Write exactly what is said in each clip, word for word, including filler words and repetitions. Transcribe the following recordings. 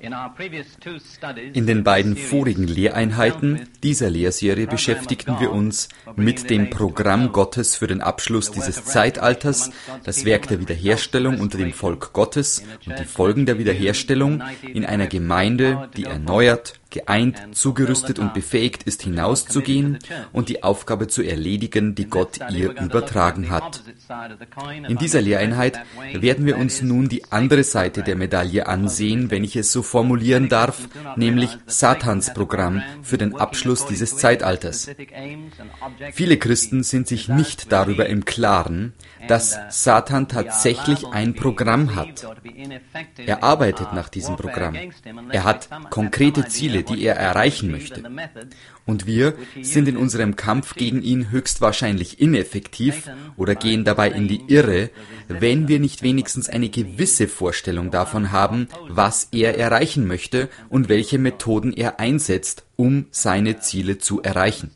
In den beiden vorigen Lehreinheiten dieser Lehrserie beschäftigten wir uns mit dem Programm Gottes für den Abschluss dieses Zeitalters, das Werk der Wiederherstellung unter dem Volk Gottes und die Folgen der Wiederherstellung in einer Gemeinde, die erneuert, geeint, zugerüstet und befähigt ist, hinauszugehen und die Aufgabe zu erledigen, die Gott ihr übertragen hat. In dieser Lehreinheit werden wir uns nun die andere Seite der Medaille ansehen, wenn ich es so formulieren darf, nämlich Satans Programm für den Abschluss dieses Zeitalters. Viele Christen sind sich nicht darüber im Klaren, dass Satan tatsächlich ein Programm hat. Er arbeitet nach diesem Programm. Er hat konkrete Ziele, die er erreichen möchte. Und wir sind in unserem Kampf gegen ihn höchstwahrscheinlich ineffektiv oder gehen dabei in die Irre, wenn wir nicht wenigstens eine gewisse Vorstellung davon haben, was er erreichen möchte und welche Methoden er einsetzt, um seine Ziele zu erreichen.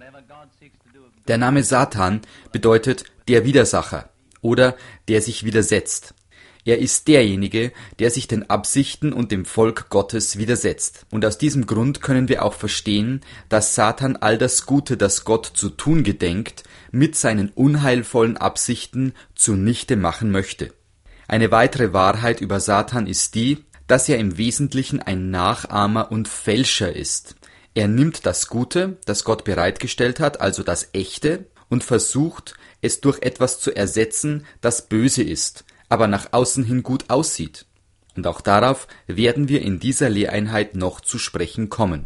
Der Name Satan bedeutet der Widersacher oder der sich widersetzt. Er ist derjenige, der sich den Absichten und dem Volk Gottes widersetzt. Und aus diesem Grund können wir auch verstehen, dass Satan all das Gute, das Gott zu tun gedenkt, mit seinen unheilvollen Absichten zunichte machen möchte. Eine weitere Wahrheit über Satan ist die, dass er im Wesentlichen ein Nachahmer und Fälscher ist. Er nimmt das Gute, das Gott bereitgestellt hat, also das Echte, und versucht, es durch etwas zu ersetzen, das böse ist, aber nach außen hin gut aussieht. Und auch darauf werden wir in dieser Lehreinheit noch zu sprechen kommen.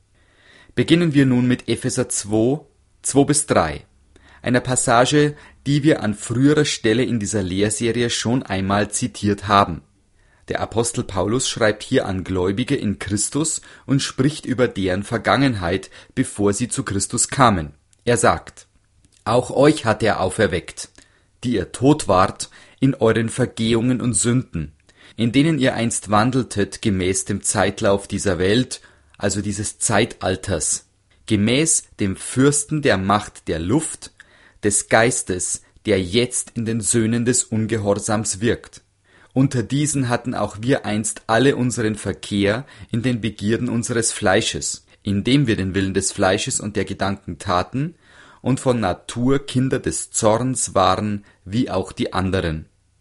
Beginnen wir nun mit Epheser zwei, zwei bis drei, einer Passage, die wir an früherer Stelle in dieser Lehrserie schon einmal zitiert haben. Der Apostel Paulus schreibt hier an Gläubige in Christus und spricht über deren Vergangenheit, bevor sie zu Christus kamen. Er sagt: Auch euch hat er auferweckt, die ihr tot wart in euren Vergehungen und Sünden, in denen ihr einst wandeltet gemäß dem Zeitlauf dieser Welt, also dieses Zeitalters, gemäß dem Fürsten der Macht der Luft, des Geistes, der jetzt in den Söhnen des Ungehorsams wirkt. Unter diesen hatten auch wir einst alle unseren Verkehr in den Begierden unseres Fleisches, indem wir den Willen des Fleisches und der Gedanken taten und von Natur Kinder des Zorns waren, wie auch die anderen.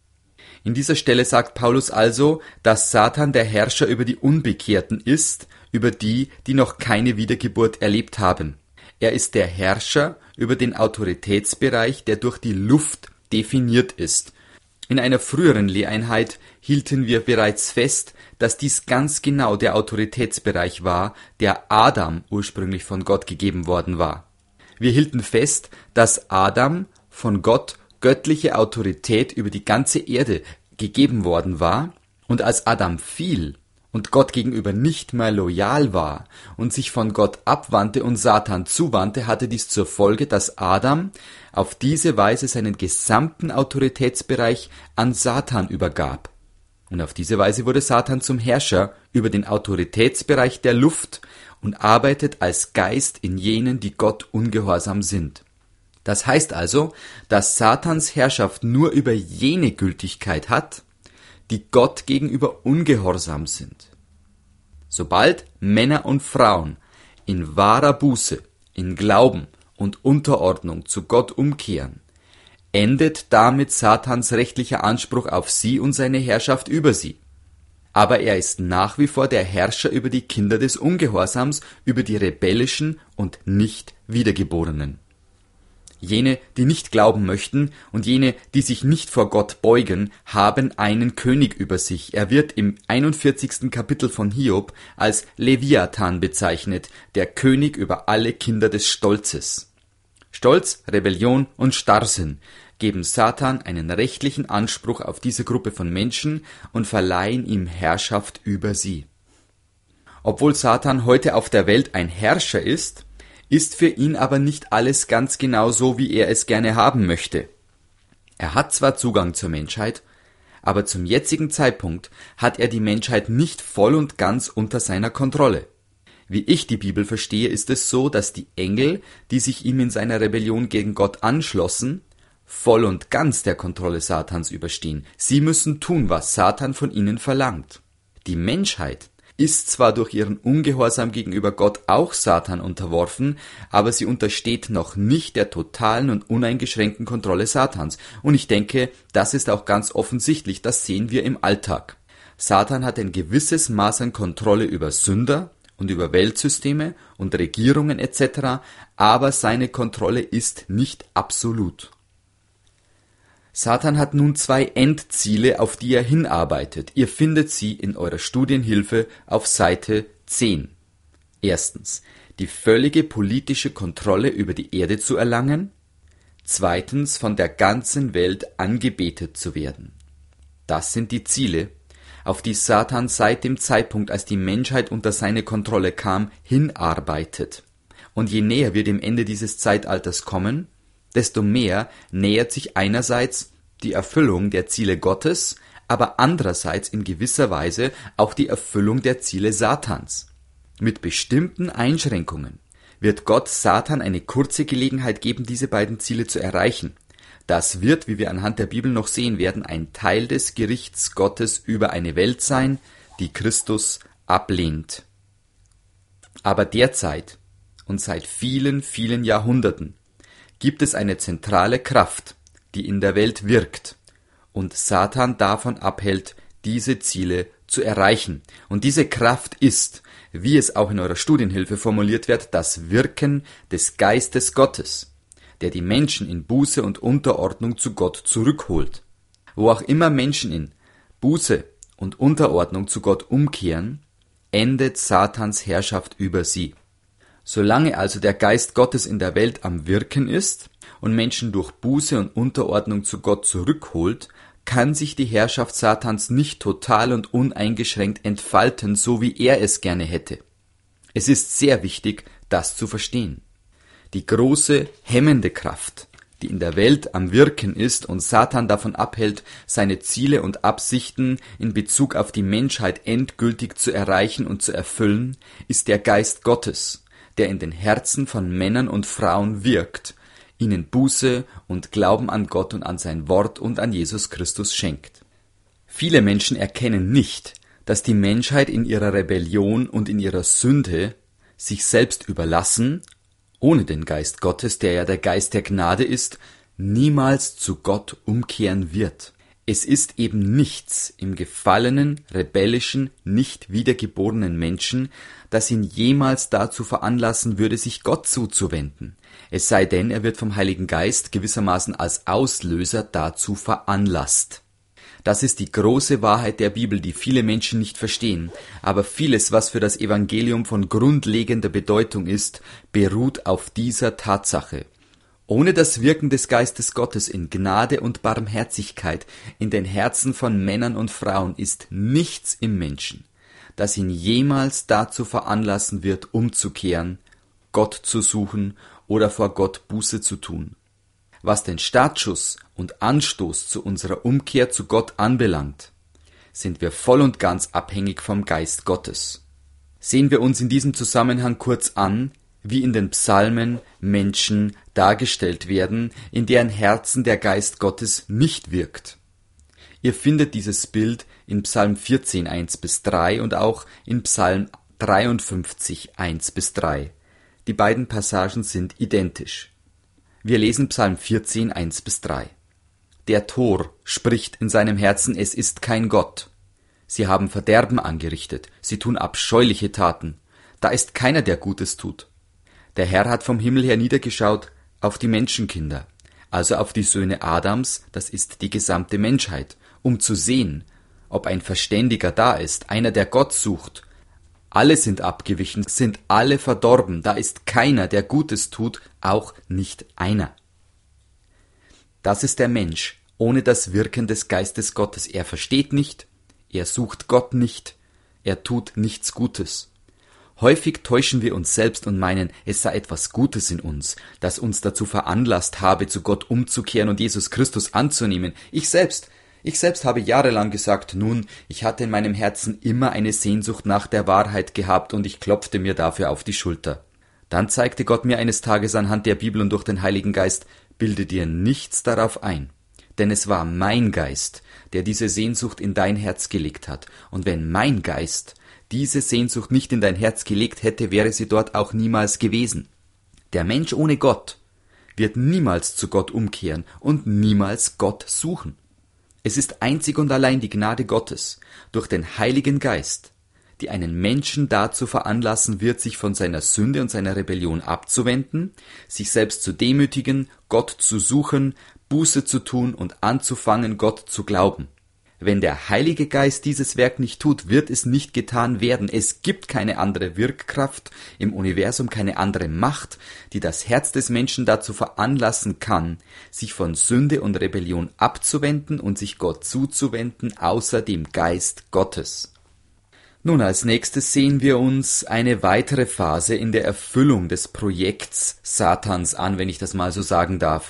In dieser Stelle sagt Paulus also, dass Satan der Herrscher über die Unbekehrten ist, über die, die noch keine Wiedergeburt erlebt haben. Er ist der Herrscher über den Autoritätsbereich, der durch die Luft definiert ist. In einer früheren Lehreinheit hielten wir bereits fest, dass dies ganz genau der Autoritätsbereich war, der Adam ursprünglich von Gott gegeben worden war. Wir hielten fest, dass Adam von Gott göttliche Autorität über die ganze Erde gegeben worden war, und als Adam fiel und Gott gegenüber nicht mehr loyal war und sich von Gott abwandte und Satan zuwandte, hatte dies zur Folge, dass Adam auf diese Weise seinen gesamten Autoritätsbereich an Satan übergab. Und auf diese Weise wurde Satan zum Herrscher über den Autoritätsbereich der Luft und arbeitet als Geist in jenen, die Gott ungehorsam sind. Das heißt also, dass Satans Herrschaft nur über jene Gültigkeit hat, die Gott gegenüber ungehorsam sind. Sobald Männer und Frauen in wahrer Buße, in Glauben und Unterordnung zu Gott umkehren, endet damit Satans rechtlicher Anspruch auf sie und seine Herrschaft über sie. Aber er ist nach wie vor der Herrscher über die Kinder des Ungehorsams, über die rebellischen und nicht Wiedergeborenen. Jene, die nicht glauben möchten und jene, die sich nicht vor Gott beugen, haben einen König über sich. Er wird im einundvierzigsten Kapitel von Hiob als Leviathan bezeichnet, der König über alle Kinder des Stolzes. Stolz, Rebellion und Starrsinn geben Satan einen rechtlichen Anspruch auf diese Gruppe von Menschen und verleihen ihm Herrschaft über sie. Obwohl Satan heute auf der Welt ein Herrscher ist, ist für ihn aber nicht alles ganz genau so, wie er es gerne haben möchte. Er hat zwar Zugang zur Menschheit, aber zum jetzigen Zeitpunkt hat er die Menschheit nicht voll und ganz unter seiner Kontrolle. Wie ich die Bibel verstehe, ist es so, dass die Engel, die sich ihm in seiner Rebellion gegen Gott anschlossen, voll und ganz der Kontrolle Satans überstehen. Sie müssen tun, was Satan von ihnen verlangt. Die Menschheit ist zwar durch ihren Ungehorsam gegenüber Gott auch Satan unterworfen, aber sie untersteht noch nicht der totalen und uneingeschränkten Kontrolle Satans. Und ich denke, das ist auch ganz offensichtlich, das sehen wir im Alltag. Satan hat ein gewisses Maß an Kontrolle über Sünder und über Weltsysteme und Regierungen et cetera, aber seine Kontrolle ist nicht absolut. Satan hat nun zwei Endziele, auf die er hinarbeitet. Ihr findet sie in eurer Studienhilfe auf Seite zehn. Erstens, die völlige politische Kontrolle über die Erde zu erlangen. Zweitens, von der ganzen Welt angebetet zu werden. Das sind die Ziele, auf die Satan seit dem Zeitpunkt, als die Menschheit unter seine Kontrolle kam, hinarbeitet. Und je näher wir dem Ende dieses Zeitalters kommen, desto mehr nähert sich einerseits die Erfüllung der Ziele Gottes, aber andererseits in gewisser Weise auch die Erfüllung der Ziele Satans. Mit bestimmten Einschränkungen wird Gott Satan eine kurze Gelegenheit geben, diese beiden Ziele zu erreichen. Das wird, wie wir anhand der Bibel noch sehen werden, ein Teil des Gerichts Gottes über eine Welt sein, die Christus ablehnt. Aber derzeit und seit vielen, vielen Jahrhunderten gibt es eine zentrale Kraft, die in der Welt wirkt und Satan davon abhält, diese Ziele zu erreichen. Und diese Kraft ist, wie es auch in eurer Studienhilfe formuliert wird, das Wirken des Geistes Gottes, der die Menschen in Buße und Unterordnung zu Gott zurückholt. Wo auch immer Menschen in Buße und Unterordnung zu Gott umkehren, endet Satans Herrschaft über sie. Solange also der Geist Gottes in der Welt am Wirken ist und Menschen durch Buße und Unterordnung zu Gott zurückholt, kann sich die Herrschaft Satans nicht total und uneingeschränkt entfalten, so wie er es gerne hätte. Es ist sehr wichtig, das zu verstehen. Die große hemmende Kraft, die in der Welt am Wirken ist und Satan davon abhält, seine Ziele und Absichten in Bezug auf die Menschheit endgültig zu erreichen und zu erfüllen, ist der Geist Gottes, der in den Herzen von Männern und Frauen wirkt, ihnen Buße und Glauben an Gott und an sein Wort und an Jesus Christus schenkt. Viele Menschen erkennen nicht, dass die Menschheit in ihrer Rebellion und in ihrer Sünde sich selbst überlassen, ohne den Geist Gottes, der ja der Geist der Gnade ist, niemals zu Gott umkehren wird. Es ist eben nichts im gefallenen, rebellischen, nicht wiedergeborenen Menschen, das ihn jemals dazu veranlassen würde, sich Gott zuzuwenden. Es sei denn, er wird vom Heiligen Geist gewissermaßen als Auslöser dazu veranlasst. Das ist die große Wahrheit der Bibel, die viele Menschen nicht verstehen. Aber vieles, was für das Evangelium von grundlegender Bedeutung ist, beruht auf dieser Tatsache. Ohne das Wirken des Geistes Gottes in Gnade und Barmherzigkeit in den Herzen von Männern und Frauen ist nichts im Menschen, das ihn jemals dazu veranlassen wird, umzukehren, Gott zu suchen oder vor Gott Buße zu tun. Was den Startschuss und Anstoß zu unserer Umkehr zu Gott anbelangt, sind wir voll und ganz abhängig vom Geist Gottes. Sehen wir uns in diesem Zusammenhang kurz an, wie in den Psalmen Menschen dargestellt werden, in deren Herzen der Geist Gottes nicht wirkt. Ihr findet dieses Bild in Psalm vierzehn, eins bis drei und auch in Psalm dreiundfünfzig, eins bis drei. Die beiden Passagen sind identisch. Wir lesen Psalm vierzehn, eins bis drei. Der Tor spricht in seinem Herzen, es ist kein Gott. Sie haben Verderben angerichtet, sie tun abscheuliche Taten. Da ist keiner, der Gutes tut. Der Herr hat vom Himmel her niedergeschaut auf die Menschenkinder, also auf die Söhne Adams, das ist die gesamte Menschheit, um zu sehen, ob ein Verständiger da ist, einer, der Gott sucht. Alle sind abgewichen, sind alle verdorben, da ist keiner, der Gutes tut, auch nicht einer. Das ist der Mensch, ohne das Wirken des Geistes Gottes. Er versteht nicht, er sucht Gott nicht, er tut nichts Gutes. Häufig täuschen wir uns selbst und meinen, es sei etwas Gutes in uns, das uns dazu veranlasst habe, zu Gott umzukehren und Jesus Christus anzunehmen. Ich selbst, ich selbst habe jahrelang gesagt, nun, ich hatte in meinem Herzen immer eine Sehnsucht nach der Wahrheit gehabt und ich klopfte mir dafür auf die Schulter. Dann zeigte Gott mir eines Tages anhand der Bibel und durch den Heiligen Geist, bilde dir nichts darauf ein, denn es war mein Geist, der diese Sehnsucht in dein Herz gelegt hat. Und wenn mein Geist diese Sehnsucht nicht in dein Herz gelegt hätte, wäre sie dort auch niemals gewesen. Der Mensch ohne Gott wird niemals zu Gott umkehren und niemals Gott suchen. Es ist einzig und allein die Gnade Gottes durch den Heiligen Geist, die einen Menschen dazu veranlassen wird, sich von seiner Sünde und seiner Rebellion abzuwenden, sich selbst zu demütigen, Gott zu suchen, Buße zu tun und anzufangen, Gott zu glauben. Wenn der Heilige Geist dieses Werk nicht tut, wird es nicht getan werden. Es gibt keine andere Wirkkraft im Universum, keine andere Macht, die das Herz des Menschen dazu veranlassen kann, sich von Sünde und Rebellion abzuwenden und sich Gott zuzuwenden, außer dem Geist Gottes. Nun, als nächstes sehen wir uns eine weitere Phase in der Erfüllung des Projekts Satans an, wenn ich das mal so sagen darf.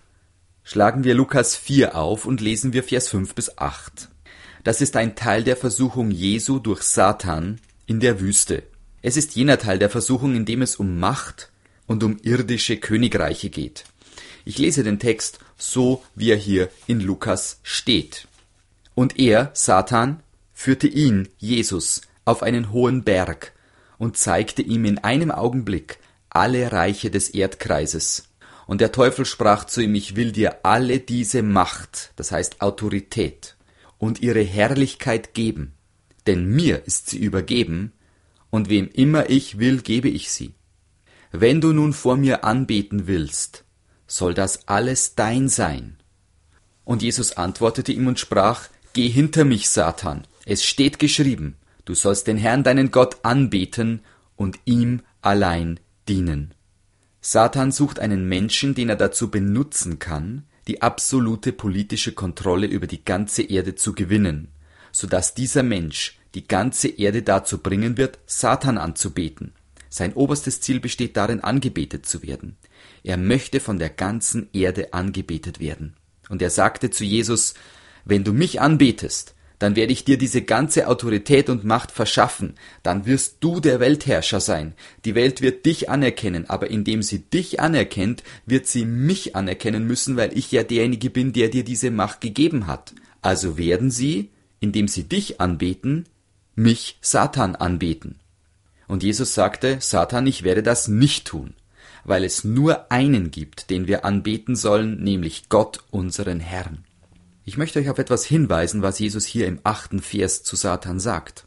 Schlagen wir Lukas vier auf und lesen wir Vers fünf bis acht. Das ist ein Teil der Versuchung Jesu durch Satan in der Wüste. Es ist jener Teil der Versuchung, in dem es um Macht und um irdische Königreiche geht. Ich lese den Text so, wie er hier in Lukas steht. Und er, Satan, führte ihn, Jesus, auf einen hohen Berg und zeigte ihm in einem Augenblick alle Reiche des Erdkreises. Und der Teufel sprach zu ihm, ich will dir alle diese Macht, das heißt Autorität, und ihre Herrlichkeit geben, denn mir ist sie übergeben, und wem immer ich will, gebe ich sie. Wenn du nun vor mir anbeten willst, soll das alles dein sein. Und Jesus antwortete ihm und sprach, geh hinter mich, Satan, es steht geschrieben, du sollst den Herrn, deinen Gott, anbeten und ihm allein dienen. Satan sucht einen Menschen, den er dazu benutzen kann, die absolute politische Kontrolle über die ganze Erde zu gewinnen, sodass dieser Mensch die ganze Erde dazu bringen wird, Satan anzubeten. Sein oberstes Ziel besteht darin, angebetet zu werden. Er möchte von der ganzen Erde angebetet werden. Und er sagte zu Jesus, wenn du mich anbetest, dann werde ich dir diese ganze Autorität und Macht verschaffen, dann wirst du der Weltherrscher sein. Die Welt wird dich anerkennen, aber indem sie dich anerkennt, wird sie mich anerkennen müssen, weil ich ja derjenige bin, der dir diese Macht gegeben hat. Also werden sie, indem sie dich anbeten, mich, Satan, anbeten. Und Jesus sagte, Satan, ich werde das nicht tun, weil es nur einen gibt, den wir anbeten sollen, nämlich Gott, unseren Herrn. Ich möchte euch auf etwas hinweisen, was Jesus hier im achten Vers zu Satan sagt.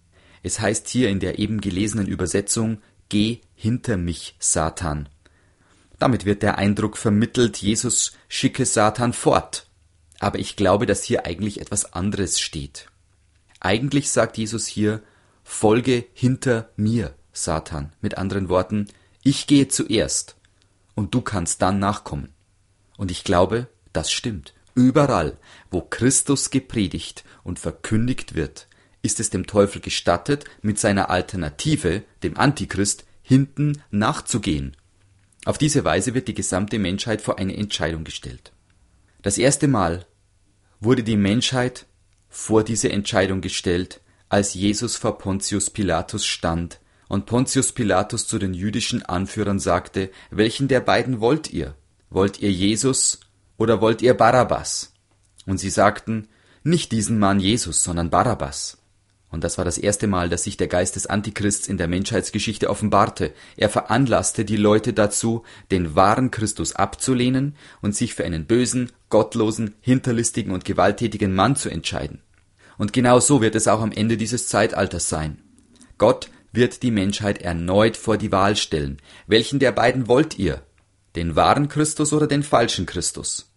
Es heißt hier in der eben gelesenen Übersetzung, geh hinter mich, Satan. Damit wird der Eindruck vermittelt, Jesus schicke Satan fort. Aber ich glaube, dass hier eigentlich etwas anderes steht. Eigentlich sagt Jesus hier, folge hinter mir, Satan. Mit anderen Worten, ich gehe zuerst und du kannst dann nachkommen. Und ich glaube, das stimmt. Überall, wo Christus gepredigt und verkündigt wird, ist es dem Teufel gestattet, mit seiner Alternative, dem Antichrist, hinten nachzugehen. Auf diese Weise wird die gesamte Menschheit vor eine Entscheidung gestellt. Das erste Mal wurde die Menschheit vor diese Entscheidung gestellt, als Jesus vor Pontius Pilatus stand und Pontius Pilatus zu den jüdischen Anführern sagte, welchen der beiden wollt ihr? Wollt ihr Jesus oder wollt ihr Barabbas? Und sie sagten, nicht diesen Mann Jesus, sondern Barabbas. Und das war das erste Mal, dass sich der Geist des Antichrists in der Menschheitsgeschichte offenbarte. Er veranlasste die Leute dazu, den wahren Christus abzulehnen und sich für einen bösen, gottlosen, hinterlistigen und gewalttätigen Mann zu entscheiden. Und genau so wird es auch am Ende dieses Zeitalters sein. Gott wird die Menschheit erneut vor die Wahl stellen. Welchen der beiden wollt ihr? Den wahren Christus oder den falschen Christus?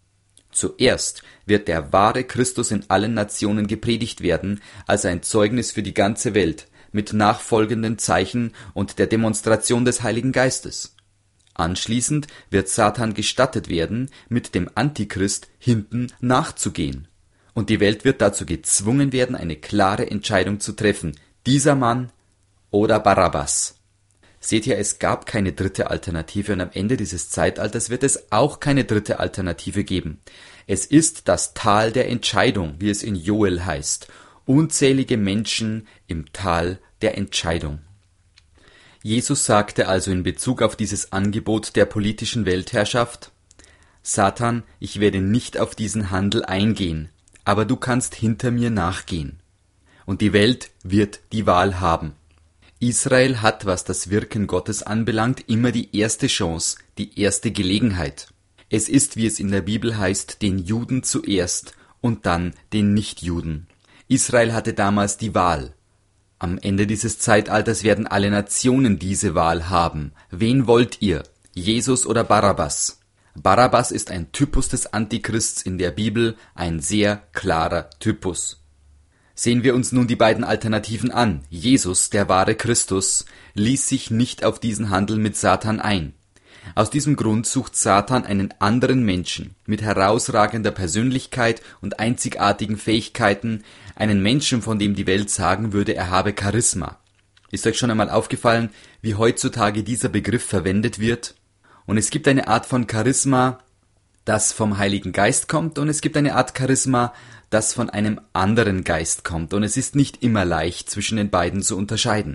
Zuerst wird der wahre Christus in allen Nationen gepredigt werden, als ein Zeugnis für die ganze Welt, mit nachfolgenden Zeichen und der Demonstration des Heiligen Geistes. Anschließend wird Satan gestattet werden, mit dem Antichrist hinten nachzugehen. Und die Welt wird dazu gezwungen werden, eine klare Entscheidung zu treffen, dieser Mann oder Barabbas. Seht ihr, es gab keine dritte Alternative und am Ende dieses Zeitalters wird es auch keine dritte Alternative geben. Es ist das Tal der Entscheidung, wie es in Joel heißt. Unzählige Menschen im Tal der Entscheidung. Jesus sagte also in Bezug auf dieses Angebot der politischen Weltherrschaft, Satan, ich werde nicht auf diesen Handel eingehen, aber du kannst hinter mir nachgehen. und die Welt wird die Wahl haben. Israel hat, was das Wirken Gottes anbelangt, immer die erste Chance, die erste Gelegenheit. Es ist, wie es in der Bibel heißt, den Juden zuerst und dann den Nichtjuden. Israel hatte damals die Wahl. Am Ende dieses Zeitalters werden alle Nationen diese Wahl haben. Wen wollt ihr? Jesus oder Barabbas? Barabbas ist ein Typus des Antichrists in der Bibel, ein sehr klarer Typus. Sehen wir uns nun die beiden Alternativen an. Jesus, der wahre Christus, ließ sich nicht auf diesen Handel mit Satan ein. Aus diesem Grund sucht Satan einen anderen Menschen mit herausragender Persönlichkeit und einzigartigen Fähigkeiten, einen Menschen, von dem die Welt sagen würde, er habe Charisma. Ist euch schon einmal aufgefallen, wie heutzutage dieser Begriff verwendet wird? Und es gibt eine Art von Charisma, das vom Heiligen Geist kommt, und es gibt eine Art Charisma, das von einem anderen Geist kommt, und es ist nicht immer leicht, zwischen den beiden zu unterscheiden.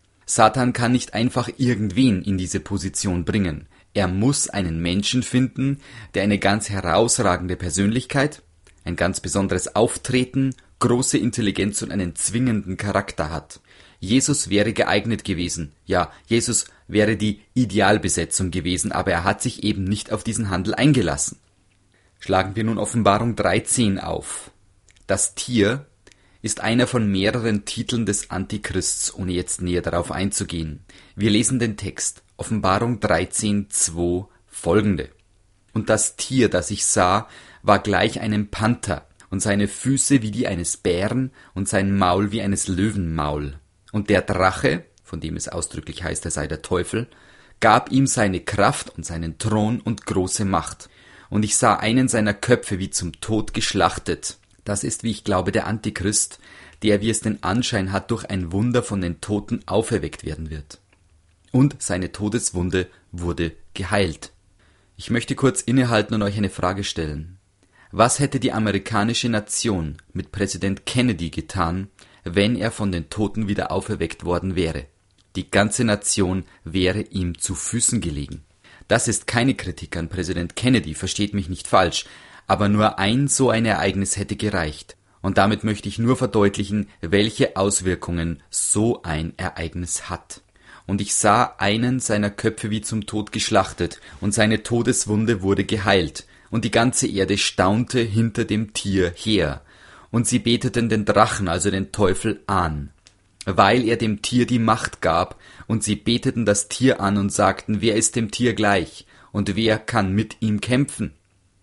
Satan kann nicht einfach irgendwen in diese Position bringen. Er muss einen Menschen finden, der eine ganz herausragende Persönlichkeit, ein ganz besonderes Auftreten, große Intelligenz und einen zwingenden Charakter hat. Jesus wäre geeignet gewesen. Ja, Jesus wäre die Idealbesetzung gewesen, aber er hat sich eben nicht auf diesen Handel eingelassen. Schlagen wir nun Offenbarung dreizehn auf. Das Tier ist einer von mehreren Titeln des Antichrists, ohne jetzt näher darauf einzugehen. Wir lesen den Text, Offenbarung dreizehn, zwei, folgende. Und das Tier, das ich sah, war gleich einem Panther, und seine Füße wie die eines Bären und sein Maul wie eines Löwenmaul. Und der Drache, von dem es ausdrücklich heißt, er sei der Teufel, gab ihm seine Kraft und seinen Thron und große Macht. Und ich sah einen seiner Köpfe wie zum Tod geschlachtet. Das ist, wie ich glaube, der Antichrist, der, wie es den Anschein hat, durch ein Wunder von den Toten auferweckt werden wird. Und seine Todeswunde wurde geheilt. Ich möchte kurz innehalten und euch eine Frage stellen. Was hätte die amerikanische Nation mit Präsident Kennedy getan, wenn er von den Toten wieder auferweckt worden wäre? Die ganze Nation wäre ihm zu Füßen gelegen. Das ist keine Kritik an Präsident Kennedy, versteht mich nicht falsch, aber nur ein so ein Ereignis hätte gereicht. Und damit möchte ich nur verdeutlichen, welche Auswirkungen so ein Ereignis hat. Und ich sah einen seiner Köpfe wie zum Tod geschlachtet, und seine Todeswunde wurde geheilt, und die ganze Erde staunte hinter dem Tier her. Und sie beteten den Drachen, also den Teufel, an, weil er dem Tier die Macht gab, und sie beteten das Tier an und sagten, wer ist dem Tier gleich, und wer kann mit ihm kämpfen?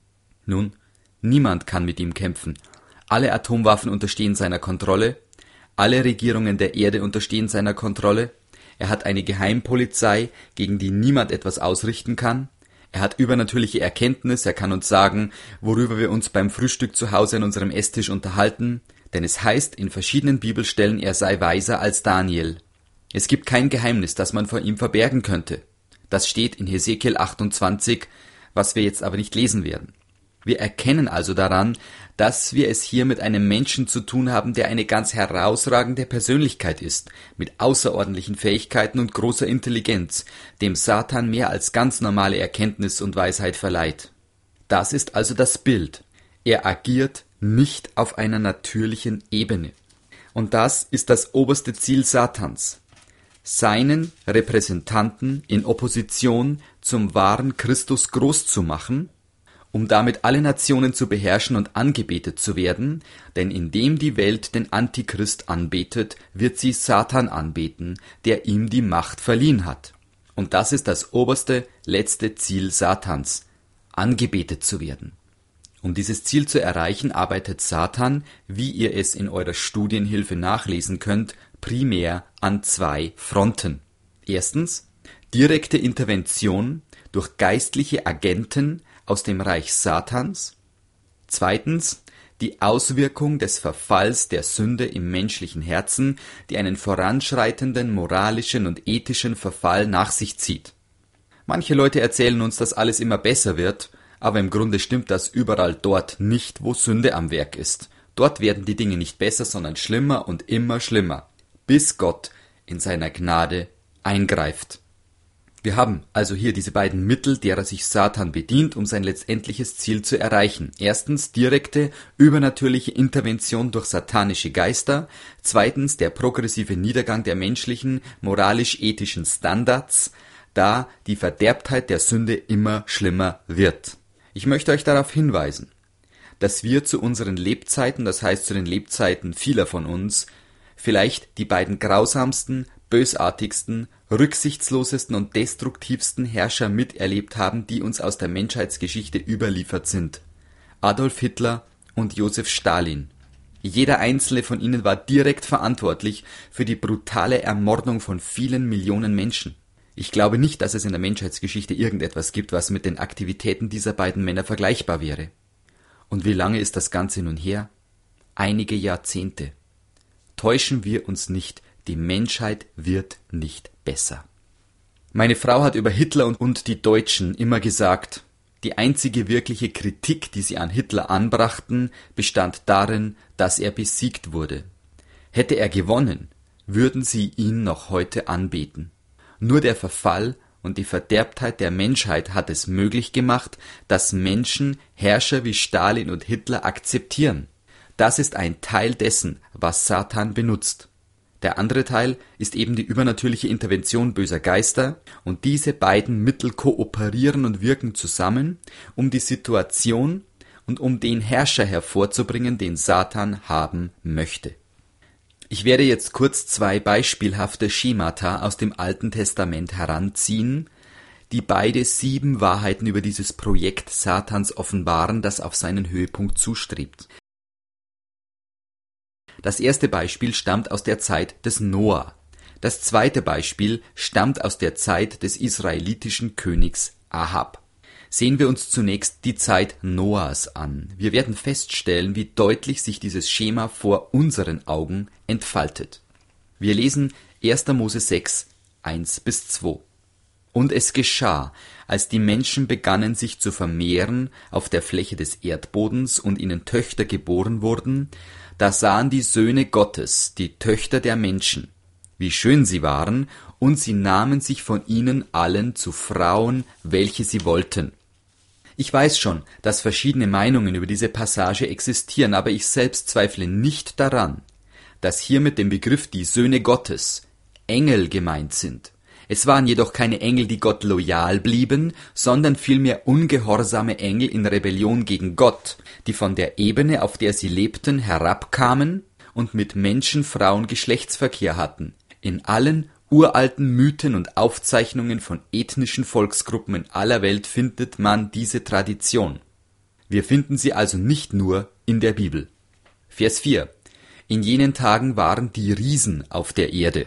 Nun, niemand kann mit ihm kämpfen. Alle Atomwaffen unterstehen seiner Kontrolle, alle Regierungen der Erde unterstehen seiner Kontrolle, er hat eine Geheimpolizei, gegen die niemand etwas ausrichten kann, er hat übernatürliche Erkenntnis, er kann uns sagen, worüber wir uns beim Frühstück zu Hause an unserem Esstisch unterhalten, denn es heißt in verschiedenen Bibelstellen, er sei weiser als Daniel. Es gibt kein Geheimnis, das man vor ihm verbergen könnte. Das steht in Hesekiel achtundzwanzig, was wir jetzt aber nicht lesen werden. Wir erkennen also daran, dass wir es hier mit einem Menschen zu tun haben, der eine ganz herausragende Persönlichkeit ist, mit außerordentlichen Fähigkeiten und großer Intelligenz, dem Satan mehr als ganz normale Erkenntnis und Weisheit verleiht. Das ist also das Bild. Er agiert nicht auf einer natürlichen Ebene. Und das ist das oberste Ziel Satans. Seinen Repräsentanten in Opposition zum wahren Christus groß zu machen, um damit alle Nationen zu beherrschen und angebetet zu werden, denn indem die Welt den Antichrist anbetet, wird sie Satan anbeten, der ihm die Macht verliehen hat. Und das ist das oberste, letzte Ziel Satans, angebetet zu werden. Um dieses Ziel zu erreichen, arbeitet Satan, wie ihr es in eurer Studienhilfe nachlesen könnt, primär an zwei Fronten. Erstens, direkte Intervention durch geistliche Agenten aus dem Reich Satans. Zweitens, die Auswirkung des Verfalls der Sünde im menschlichen Herzen, die einen voranschreitenden moralischen und ethischen Verfall nach sich zieht. Manche Leute erzählen uns, dass alles immer besser wird, aber im Grunde stimmt das überall dort nicht, wo Sünde am Werk ist. Dort werden die Dinge nicht besser, sondern schlimmer und immer schlimmer, bis Gott in seiner Gnade eingreift. Wir haben also hier diese beiden Mittel, derer sich Satan bedient, um sein letztendliches Ziel zu erreichen. Erstens direkte, übernatürliche Intervention durch satanische Geister. Zweitens der progressive Niedergang der menschlichen, moralisch-ethischen Standards, da die Verderbtheit der Sünde immer schlimmer wird. Ich möchte euch darauf hinweisen, dass wir zu unseren Lebzeiten, das heißt zu den Lebzeiten vieler von uns, vielleicht die beiden grausamsten, bösartigsten, rücksichtslosesten und destruktivsten Herrscher miterlebt haben, die uns aus der Menschheitsgeschichte überliefert sind. Adolf Hitler und Josef Stalin. Jeder einzelne von ihnen war direkt verantwortlich für die brutale Ermordung von vielen Millionen Menschen. Ich glaube nicht, dass es in der Menschheitsgeschichte irgendetwas gibt, was mit den Aktivitäten dieser beiden Männer vergleichbar wäre. Und wie lange ist das Ganze nun her? Einige Jahrzehnte. Täuschen wir uns nicht, die Menschheit wird nicht besser. Meine Frau hat über Hitler und die Deutschen immer gesagt, die einzige wirkliche Kritik, die sie an Hitler anbrachten, bestand darin, dass er besiegt wurde. Hätte er gewonnen, würden sie ihn noch heute anbeten. Nur der Verfall und die Verderbtheit der Menschheit hat es möglich gemacht, dass Menschen Herrscher wie Stalin und Hitler akzeptieren. Das ist ein Teil dessen, was Satan benutzt. Der andere Teil ist eben die übernatürliche Intervention böser Geister, und diese beiden Mittel kooperieren und wirken zusammen, um die Situation und um den Herrscher hervorzubringen, den Satan haben möchte. Ich werde jetzt kurz zwei beispielhafte Schemata aus dem Alten Testament heranziehen, die beide sieben Wahrheiten über dieses Projekt Satans offenbaren, das auf seinen Höhepunkt zustrebt. Das erste Beispiel stammt aus der Zeit des Noah. Das zweite Beispiel stammt aus der Zeit des israelitischen Königs Ahab. Sehen wir uns zunächst die Zeit Noahs an. Wir werden feststellen, wie deutlich sich dieses Schema vor unseren Augen entfaltet. Wir lesen erster Mose sechs, eins bis zwei. Und es geschah, als die Menschen begannen sich zu vermehren auf der Fläche des Erdbodens und ihnen Töchter geboren wurden, da sahen die Söhne Gottes, die Töchter der Menschen, wie schön sie waren, und sie nahmen sich von ihnen allen zu Frauen, welche sie wollten. Ich weiß schon, dass verschiedene Meinungen über diese Passage existieren, aber ich selbst zweifle nicht daran, dass hier mit dem Begriff die Söhne Gottes Engel gemeint sind. Es waren jedoch keine Engel, die Gott loyal blieben, sondern vielmehr ungehorsame Engel in Rebellion gegen Gott, die von der Ebene, auf der sie lebten, herabkamen und mit Menschen, Frauen Geschlechtsverkehr hatten. In allen uralten Mythen und Aufzeichnungen von ethnischen Volksgruppen in aller Welt findet man diese Tradition. Wir finden sie also nicht nur in der Bibel. Vers vier. In jenen Tagen waren die Riesen auf der Erde.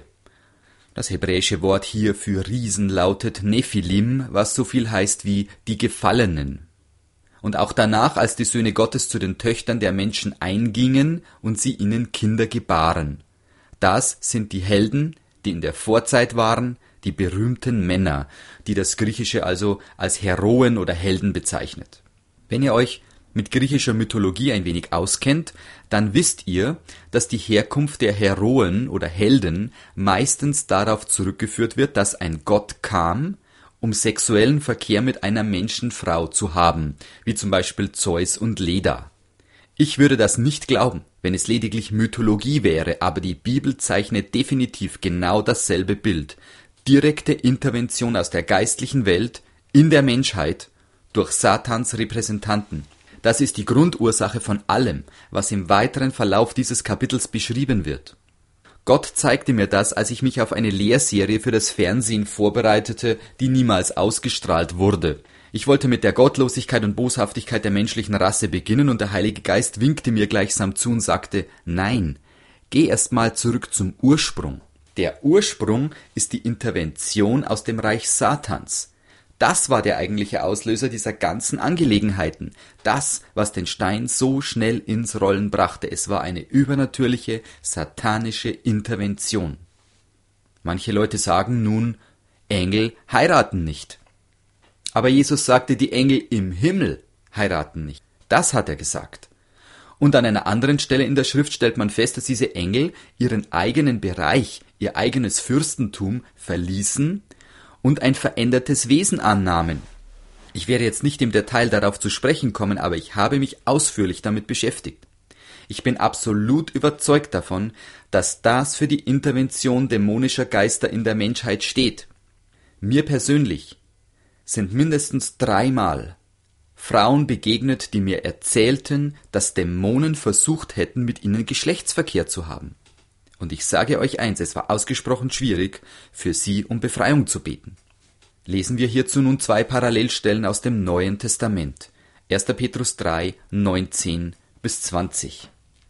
Das hebräische Wort hier für Riesen lautet Nephilim, was so viel heißt wie die Gefallenen. Und auch danach, als die Söhne Gottes zu den Töchtern der Menschen eingingen und sie ihnen Kinder gebaren. Das sind die Helden, die in der Vorzeit waren, die berühmten Männer, die das Griechische also als Heroen oder Helden bezeichnet. Wenn ihr euch mit griechischer Mythologie ein wenig auskennt, dann wisst ihr, dass die Herkunft der Heroen oder Helden meistens darauf zurückgeführt wird, dass ein Gott kam, um sexuellen Verkehr mit einer Menschenfrau zu haben, wie zum Beispiel Zeus und Leda. Ich würde das nicht glauben, wenn es lediglich Mythologie wäre, aber die Bibel zeichnet definitiv genau dasselbe Bild. Direkte Intervention aus der geistlichen Welt in der Menschheit durch Satans Repräsentanten. Das ist die Grundursache von allem, was im weiteren Verlauf dieses Kapitels beschrieben wird. Gott zeigte mir das, als ich mich auf eine Lehrserie für das Fernsehen vorbereitete, die niemals ausgestrahlt wurde. Ich wollte mit der Gottlosigkeit und Boshaftigkeit der menschlichen Rasse beginnen, und der Heilige Geist winkte mir gleichsam zu und sagte, nein, geh erst mal zurück zum Ursprung. Der Ursprung ist die Intervention aus dem Reich Satans. Das war der eigentliche Auslöser dieser ganzen Angelegenheiten. Das, was den Stein so schnell ins Rollen brachte. Es war eine übernatürliche, satanische Intervention. Manche Leute sagen nun, Engel heiraten nicht. Aber Jesus sagte, die Engel im Himmel heiraten nicht. Das hat er gesagt. Und an einer anderen Stelle in der Schrift stellt man fest, dass diese Engel ihren eigenen Bereich, ihr eigenes Fürstentum verließen, und ein verändertes Wesen annahmen. Ich werde jetzt nicht im Detail darauf zu sprechen kommen, aber ich habe mich ausführlich damit beschäftigt. Ich bin absolut überzeugt davon, dass das für die Intervention dämonischer Geister in der Menschheit steht. Mir persönlich sind mindestens dreimal Frauen begegnet, die mir erzählten, dass Dämonen versucht hätten, mit ihnen Geschlechtsverkehr zu haben. Und ich sage euch eins, es war ausgesprochen schwierig, für sie um Befreiung zu beten. Lesen wir hierzu nun zwei Parallelstellen aus dem Neuen Testament. erster Petrus drei, neunzehn bis zwanzig.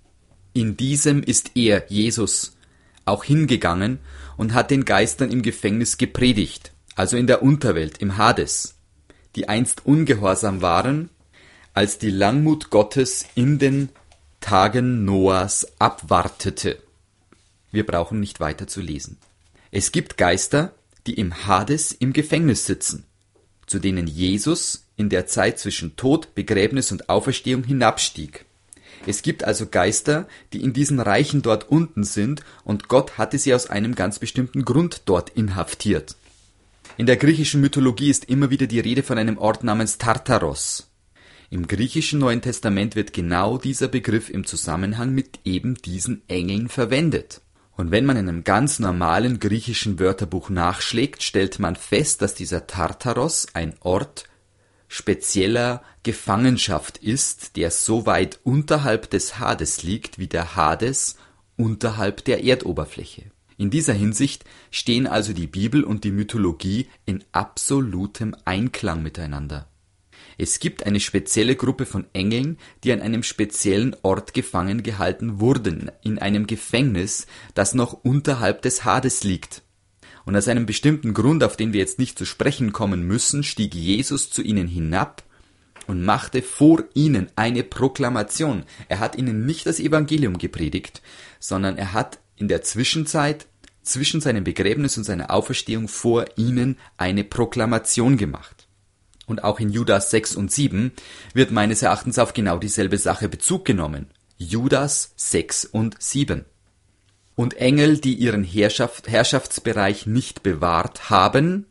In diesem ist er, Jesus, auch hingegangen und hat den Geistern im Gefängnis gepredigt, also in der Unterwelt, im Hades, die einst ungehorsam waren, als die Langmut Gottes in den Tagen Noahs abwartete. Wir brauchen nicht weiter zu lesen. Es gibt Geister, die im Hades im Gefängnis sitzen, zu denen Jesus in der Zeit zwischen Tod, Begräbnis und Auferstehung hinabstieg. Es gibt also Geister, die in diesen Reichen dort unten sind, und Gott hatte sie aus einem ganz bestimmten Grund dort inhaftiert. In der griechischen Mythologie ist immer wieder die Rede von einem Ort namens Tartaros. Im griechischen Neuen Testament wird genau dieser Begriff im Zusammenhang mit eben diesen Engeln verwendet. Und wenn man in einem ganz normalen griechischen Wörterbuch nachschlägt, stellt man fest, dass dieser Tartaros ein Ort spezieller Gefangenschaft ist, der so weit unterhalb des Hades liegt, wie der Hades unterhalb der Erdoberfläche. In dieser Hinsicht stehen also die Bibel und die Mythologie in absolutem Einklang miteinander. Es gibt eine spezielle Gruppe von Engeln, die an einem speziellen Ort gefangen gehalten wurden, in einem Gefängnis, das noch unterhalb des Hades liegt. Und aus einem bestimmten Grund, auf den wir jetzt nicht zu sprechen kommen müssen, stieg Jesus zu ihnen hinab und machte vor ihnen eine Proklamation. Er hat ihnen nicht das Evangelium gepredigt, sondern er hat in der Zwischenzeit, zwischen seinem Begräbnis und seiner Auferstehung vor ihnen eine Proklamation gemacht. Und auch in Judas sechs und sieben wird meines Erachtens auf genau dieselbe Sache Bezug genommen. Judas sechs und sieben. Und Engel, die ihren Herrschaft, Herrschaftsbereich nicht bewahrt haben,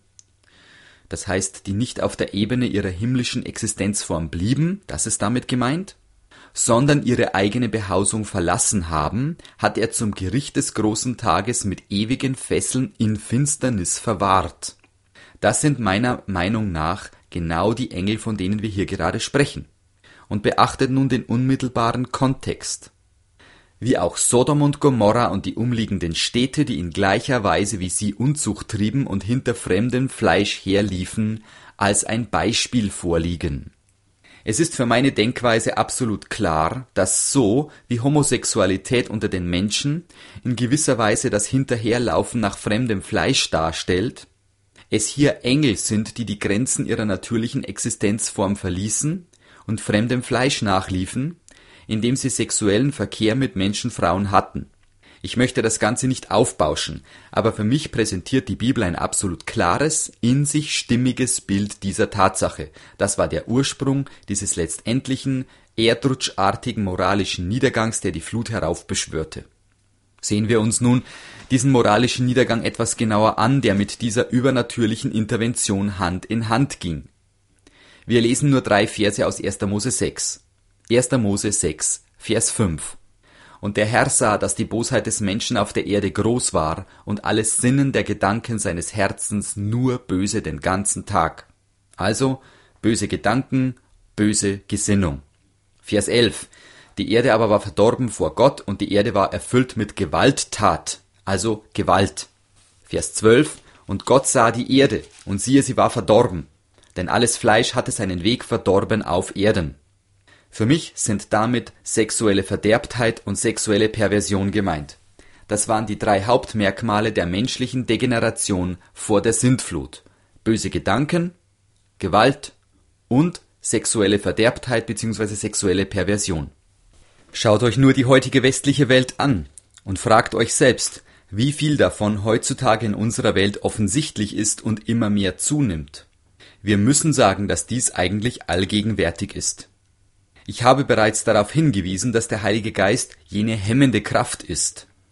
das heißt, die nicht auf der Ebene ihrer himmlischen Existenzform blieben, das ist damit gemeint, sondern ihre eigene Behausung verlassen haben, hat er zum Gericht des großen Tages mit ewigen Fesseln in Finsternis verwahrt. Das sind meiner Meinung nach genau die Engel, von denen wir hier gerade sprechen. Und beachtet nun den unmittelbaren Kontext. Wie auch Sodom und Gomorra und die umliegenden Städte, die in gleicher Weise wie sie Unzucht trieben und hinter fremdem Fleisch herliefen, als ein Beispiel vorliegen. Es ist für meine Denkweise absolut klar, dass so wie Homosexualität unter den Menschen in gewisser Weise das Hinterherlaufen nach fremdem Fleisch darstellt, es hier Engel sind, die die Grenzen ihrer natürlichen Existenzform verließen und fremdem Fleisch nachliefen, indem sie sexuellen Verkehr mit Menschenfrauen hatten. Ich möchte das Ganze nicht aufbauschen, aber für mich präsentiert die Bibel ein absolut klares, in sich stimmiges Bild dieser Tatsache. Das war der Ursprung dieses letztendlichen, erdrutschartigen moralischen Niedergangs, der die Flut heraufbeschwörte. Sehen wir uns nun diesen moralischen Niedergang etwas genauer an, der mit dieser übernatürlichen Intervention Hand in Hand ging. Wir lesen nur drei Verse aus erster Mose sechs. erster Mose sechs, Vers fünf. Und der Herr sah, dass die Bosheit des Menschen auf der Erde groß war und alles Sinnen der Gedanken seines Herzens nur böse den ganzen Tag. Also böse Gedanken, böse Gesinnung. Vers elf. Die Erde aber war verdorben vor Gott und die Erde war erfüllt mit Gewalttat, also Gewalt. Vers zwölf. Und Gott sah die Erde und siehe, sie war verdorben, denn alles Fleisch hatte seinen Weg verdorben auf Erden. Für mich sind damit sexuelle Verderbtheit und sexuelle Perversion gemeint. Das waren die drei Hauptmerkmale der menschlichen Degeneration vor der Sintflut. Böse Gedanken, Gewalt und sexuelle Verderbtheit bzw. sexuelle Perversion. Schaut euch nur die heutige westliche Welt an und fragt euch selbst, wie viel davon heutzutage in unserer Welt offensichtlich ist und immer mehr zunimmt. Wir müssen sagen, dass dies eigentlich allgegenwärtig ist. Ich habe bereits darauf hingewiesen, dass der Heilige Geist jene hemmende Kraft ist,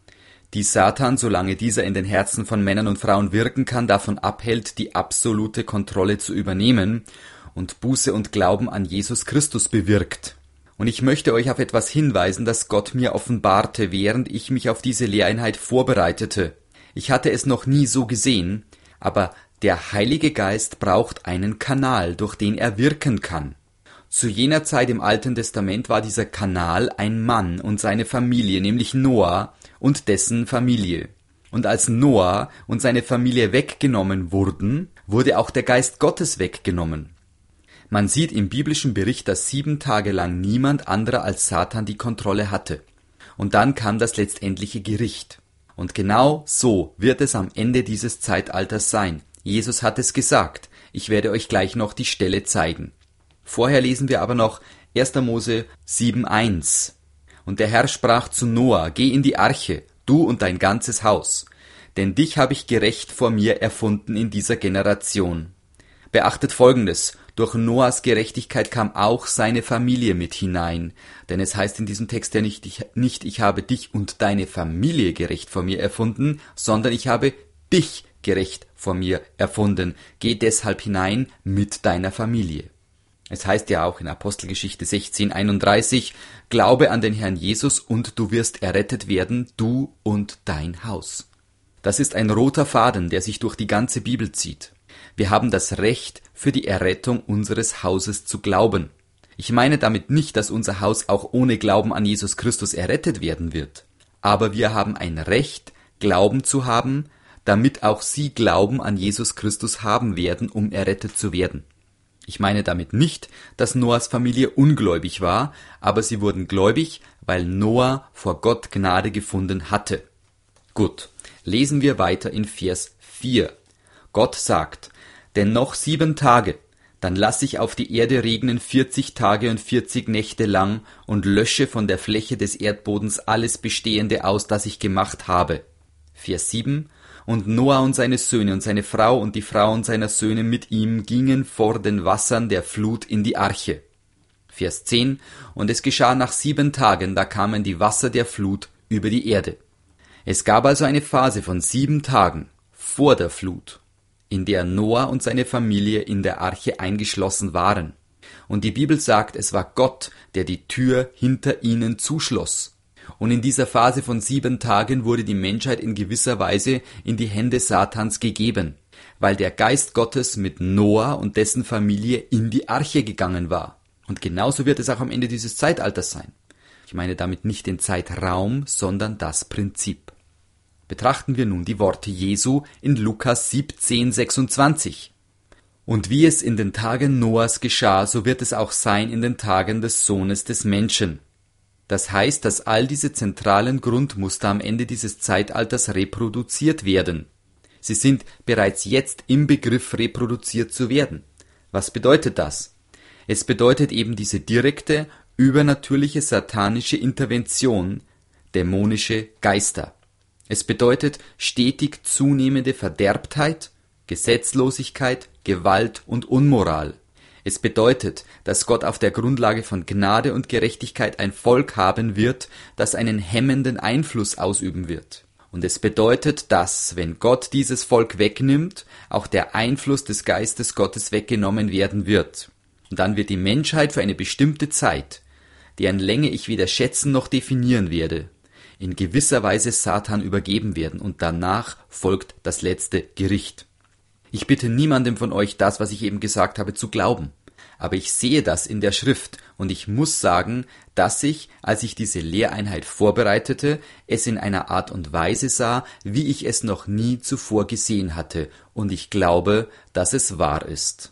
die Satan, solange dieser in den Herzen von Männern und Frauen wirken kann, davon abhält, die absolute Kontrolle zu übernehmen und Buße und Glauben an Jesus Christus bewirkt. Und ich möchte euch auf etwas hinweisen, das Gott mir offenbarte, während ich mich auf diese Lehreinheit vorbereitete. Ich hatte es noch nie so gesehen, aber der Heilige Geist braucht einen Kanal, durch den er wirken kann. Zu jener Zeit im Alten Testament war dieser Kanal ein Mann und seine Familie, nämlich Noah und dessen Familie. Und als Noah und seine Familie weggenommen wurden, wurde auch der Geist Gottes weggenommen. Man sieht im biblischen Bericht, dass sieben Tage lang niemand anderer als Satan die Kontrolle hatte. Und dann kam das letztendliche Gericht. Und genau so wird es am Ende dieses Zeitalters sein. Jesus hat es gesagt. Ich werde euch gleich noch die Stelle zeigen. Vorher lesen wir aber noch erster Mose sieben eins. Und der Herr sprach zu Noah, geh in die Arche, du und dein ganzes Haus, denn dich habe ich gerecht vor mir erfunden in dieser Generation. Beachtet Folgendes, durch Noahs Gerechtigkeit kam auch seine Familie mit hinein, denn es heißt in diesem Text ja nicht ich, nicht, ich habe dich und deine Familie gerecht vor mir erfunden, sondern ich habe dich gerecht vor mir erfunden. Geh deshalb hinein mit deiner Familie. Es heißt ja auch in Apostelgeschichte sechzehn einunddreißig, glaube an den Herrn Jesus und du wirst errettet werden, du und dein Haus. Das ist ein roter Faden, der sich durch die ganze Bibel zieht. Wir haben das Recht, für die Errettung unseres Hauses zu glauben. Ich meine damit nicht, dass unser Haus auch ohne Glauben an Jesus Christus errettet werden wird. Aber wir haben ein Recht, Glauben zu haben, damit auch sie Glauben an Jesus Christus haben werden, um errettet zu werden. Ich meine damit nicht, dass Noahs Familie ungläubig war, aber sie wurden gläubig, weil Noah vor Gott Gnade gefunden hatte. Gut, lesen wir weiter in Vers vier. Gott sagt, denn noch sieben Tage, dann lass ich auf die Erde regnen vierzig Tage und vierzig Nächte lang und lösche von der Fläche des Erdbodens alles Bestehende aus, das ich gemacht habe. Vers sieben. Und Noah und seine Söhne und seine Frau und die Frauen seiner Söhne mit ihm gingen vor den Wassern der Flut in die Arche. Vers zehn. Und es geschah nach sieben Tagen, da kamen die Wasser der Flut über die Erde. Es gab also eine Phase von sieben Tagen vor der Flut, in der Noah und seine Familie in der Arche eingeschlossen waren. Und die Bibel sagt, es war Gott, der die Tür hinter ihnen zuschloss. Und in dieser Phase von sieben Tagen wurde die Menschheit in gewisser Weise in die Hände Satans gegeben, weil der Geist Gottes mit Noah und dessen Familie in die Arche gegangen war. Und genauso wird es auch am Ende dieses Zeitalters sein. Ich meine damit nicht den Zeitraum, sondern das Prinzip. Betrachten wir nun die Worte Jesu in Lukas siebzehn sechsundzwanzig. Und wie es in den Tagen Noahs geschah, so wird es auch sein in den Tagen des Sohnes des Menschen. Das heißt, dass all diese zentralen Grundmuster am Ende dieses Zeitalters reproduziert werden. Sie sind bereits jetzt im Begriff, reproduziert zu werden. Was bedeutet das? Es bedeutet eben diese direkte, übernatürliche satanische Intervention, dämonische Geister. Es bedeutet stetig zunehmende Verderbtheit, Gesetzlosigkeit, Gewalt und Unmoral. Es bedeutet, dass Gott auf der Grundlage von Gnade und Gerechtigkeit ein Volk haben wird, das einen hemmenden Einfluss ausüben wird. Und es bedeutet, dass, wenn Gott dieses Volk wegnimmt, auch der Einfluss des Geistes Gottes weggenommen werden wird. Und dann wird die Menschheit für eine bestimmte Zeit, deren Länge ich weder schätzen noch definieren werde, in gewisser Weise Satan übergeben werden und danach folgt das letzte Gericht. Ich bitte niemandem von euch, das, was ich eben gesagt habe, zu glauben. Aber ich sehe das in der Schrift und ich muss sagen, dass ich, als ich diese Lehreinheit vorbereitete, es in einer Art und Weise sah, wie ich es noch nie zuvor gesehen hatte. Und ich glaube, dass es wahr ist.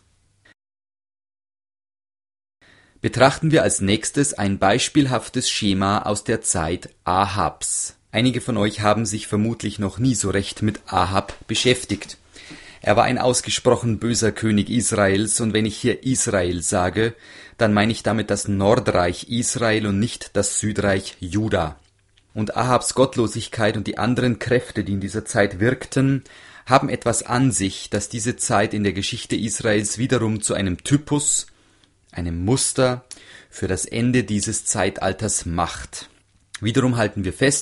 Betrachten wir als nächstes ein beispielhaftes Schema aus der Zeit Ahabs. Einige von euch haben sich vermutlich noch nie so recht mit Ahab beschäftigt. Er war ein ausgesprochen böser König Israels, und wenn ich hier Israel sage, dann meine ich damit das Nordreich Israel und nicht das Südreich Juda. Und Ahabs Gottlosigkeit und die anderen Kräfte, die in dieser Zeit wirkten, haben etwas an sich, das diese Zeit in der Geschichte Israels wiederum zu einem Typus, einem Muster für das Ende dieses Zeitalters macht. Wiederum halten wir fest,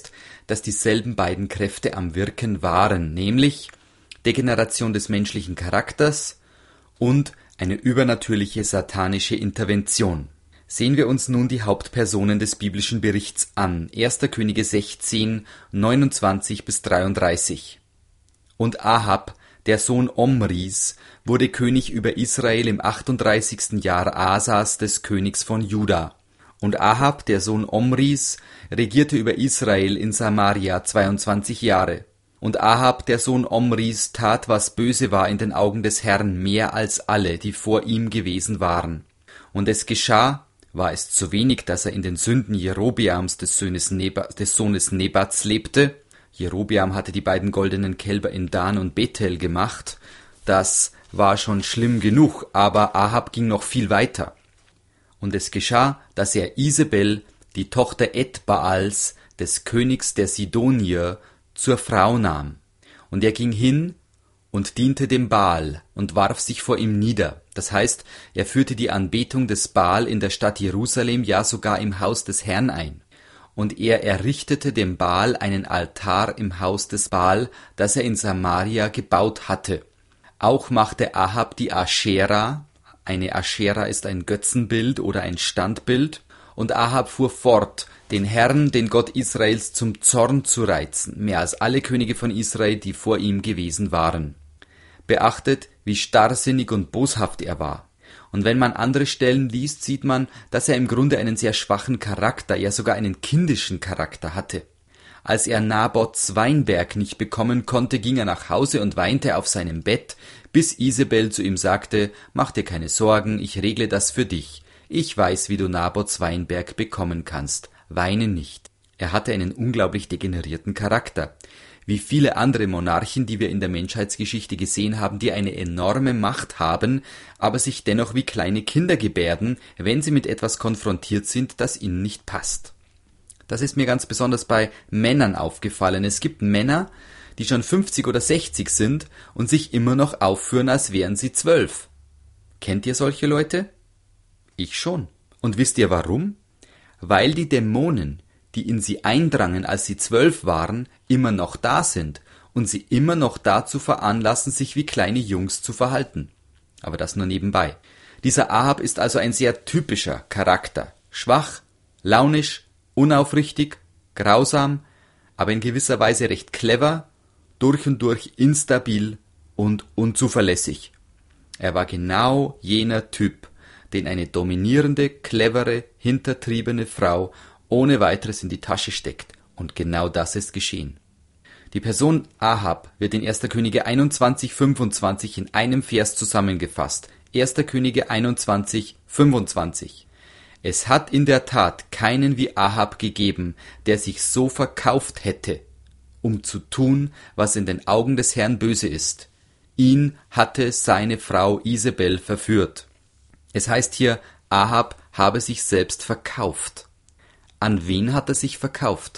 dass dieselben beiden Kräfte am Wirken waren, nämlich Degeneration des menschlichen Charakters und eine übernatürliche satanische Intervention. Sehen wir uns nun die Hauptpersonen des biblischen Berichts an. erster Könige sechzehn, neunundzwanzig bis dreiunddreißig. Und Ahab, der Sohn Omris, wurde König über Israel im achtunddreißigsten Jahr Asas des Königs von Juda. Und Ahab, der Sohn Omris, regierte über Israel in Samaria zweiundzwanzig Jahre. Und Ahab, der Sohn Omris, tat, was böse war in den Augen des Herrn, mehr als alle, die vor ihm gewesen waren. Und es geschah, war es zu wenig, dass er in den Sünden Jerobeams des Sohnes, Neba, des Sohnes Nebats lebte. Jerobeam hatte die beiden goldenen Kälber in Dan und Bethel gemacht. Das war schon schlimm genug, aber Ahab ging noch viel weiter. Und es geschah, dass er Isabel, die Tochter Ethbaals, des Königs der Sidonier, zur Frau nahm. Und er ging hin und diente dem Baal und warf sich vor ihm nieder. Das heißt, er führte die Anbetung des Baal in der Stadt Jerusalem, ja sogar im Haus des Herrn ein. Und er errichtete dem Baal einen Altar im Haus des Baal, das er in Samaria gebaut hatte. Auch machte Ahab die Aschera, eine Aschera ist ein Götzenbild oder ein Standbild, und Ahab fuhr fort, den Herrn, den Gott Israels, zum Zorn zu reizen, mehr als alle Könige von Israel, die vor ihm gewesen waren. Beachtet, wie starrsinnig und boshaft er war. Und wenn man andere Stellen liest, sieht man, dass er im Grunde einen sehr schwachen Charakter, ja sogar einen kindischen Charakter hatte. Als er Nabots Weinberg nicht bekommen konnte, ging er nach Hause und weinte auf seinem Bett, bis Isabel zu ihm sagte, mach dir keine Sorgen, ich regle das für dich. Ich weiß, wie du Nabots Weinberg bekommen kannst. Weine nicht. Er hatte einen unglaublich degenerierten Charakter. Wie viele andere Monarchen, die wir in der Menschheitsgeschichte gesehen haben, die eine enorme Macht haben, aber sich dennoch wie kleine Kinder gebärden, wenn sie mit etwas konfrontiert sind, das ihnen nicht passt. Das ist mir ganz besonders bei Männern aufgefallen. Es gibt Männer, die schon fünfzig oder sechzig sind und sich immer noch aufführen, als wären sie zwölf. Kennt ihr solche Leute? Ich schon. Und wisst ihr warum? Weil die Dämonen, die in sie eindrangen, als sie zwölf waren, immer noch da sind und sie immer noch dazu veranlassen, sich wie kleine Jungs zu verhalten. Aber das nur nebenbei. Dieser Ahab ist also ein sehr typischer Charakter. Schwach, launisch, unaufrichtig, grausam, aber in gewisser Weise recht clever, durch und durch instabil und unzuverlässig. Er war genau jener Typ, den eine dominierende, clevere, hintertriebene Frau ohne weiteres in die Tasche steckt. Und genau das ist geschehen. Die Person Ahab wird in erster Könige einundzwanzig, fünfundzwanzig in einem Vers zusammengefasst. erster Könige einundzwanzig, fünfundzwanzig. Es hat in der Tat keinen wie Ahab gegeben, der sich so verkauft hätte, um zu tun, was in den Augen des Herrn böse ist. Ihn hatte seine Frau Isabel verführt. Es heißt hier, Ahab habe sich selbst verkauft. An wen hat er sich verkauft?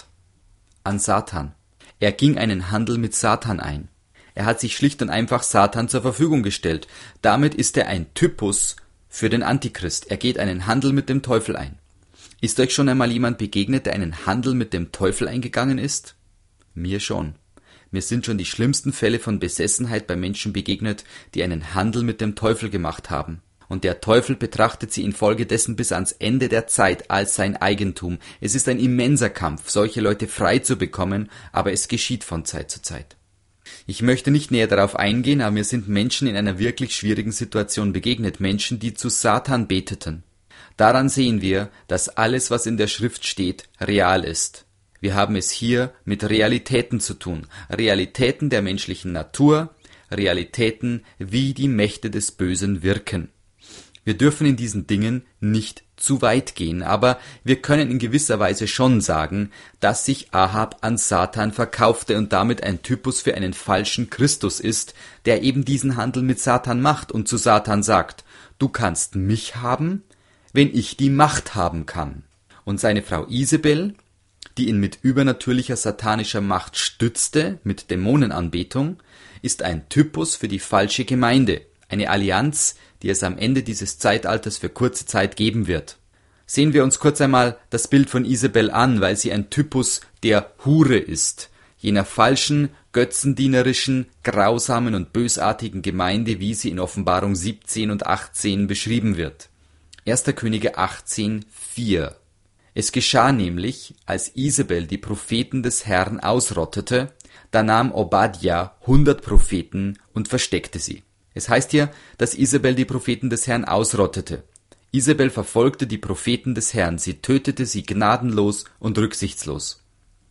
An Satan. Er ging einen Handel mit Satan ein. Er hat sich schlicht und einfach Satan zur Verfügung gestellt. Damit ist er ein Typus für den Antichrist. Er geht einen Handel mit dem Teufel ein. Ist euch schon einmal jemand begegnet, der einen Handel mit dem Teufel eingegangen ist? Mir schon. Mir sind schon die schlimmsten Fälle von Besessenheit bei Menschen begegnet, die einen Handel mit dem Teufel gemacht haben. Und der Teufel betrachtet sie infolgedessen bis ans Ende der Zeit als sein Eigentum. Es ist ein immenser Kampf, solche Leute frei zu bekommen, aber es geschieht von Zeit zu Zeit. Ich möchte nicht näher darauf eingehen, aber mir sind Menschen in einer wirklich schwierigen Situation begegnet, Menschen, die zu Satan beteten. Daran sehen wir, dass alles, was in der Schrift steht, real ist. Wir haben es hier mit Realitäten zu tun, Realitäten der menschlichen Natur, Realitäten, wie die Mächte des Bösen wirken. Wir dürfen in diesen Dingen nicht zu weit gehen, aber wir können in gewisser Weise schon sagen, dass sich Ahab an Satan verkaufte und damit ein Typus für einen falschen Christus ist, der eben diesen Handel mit Satan macht und zu Satan sagt, du kannst mich haben, wenn ich die Macht haben kann. Und seine Frau Isabel, die ihn mit übernatürlicher satanischer Macht stützte, mit Dämonenanbetung, ist ein Typus für die falsche Gemeinde, eine Allianz, die es am Ende dieses Zeitalters für kurze Zeit geben wird. Sehen wir uns kurz einmal das Bild von Isabel an, weil sie ein Typus der Hure ist, jener falschen, götzendienerischen, grausamen und bösartigen Gemeinde, wie sie in Offenbarung siebzehn und achtzehn beschrieben wird. erster Könige achtzehn, vier. Es geschah nämlich, als Isabel die Propheten des Herrn ausrottete, da nahm Obadja hundert Propheten und versteckte sie. Es heißt hier, dass Isabel die Propheten des Herrn ausrottete. Isabel verfolgte die Propheten des Herrn, sie tötete sie gnadenlos und rücksichtslos.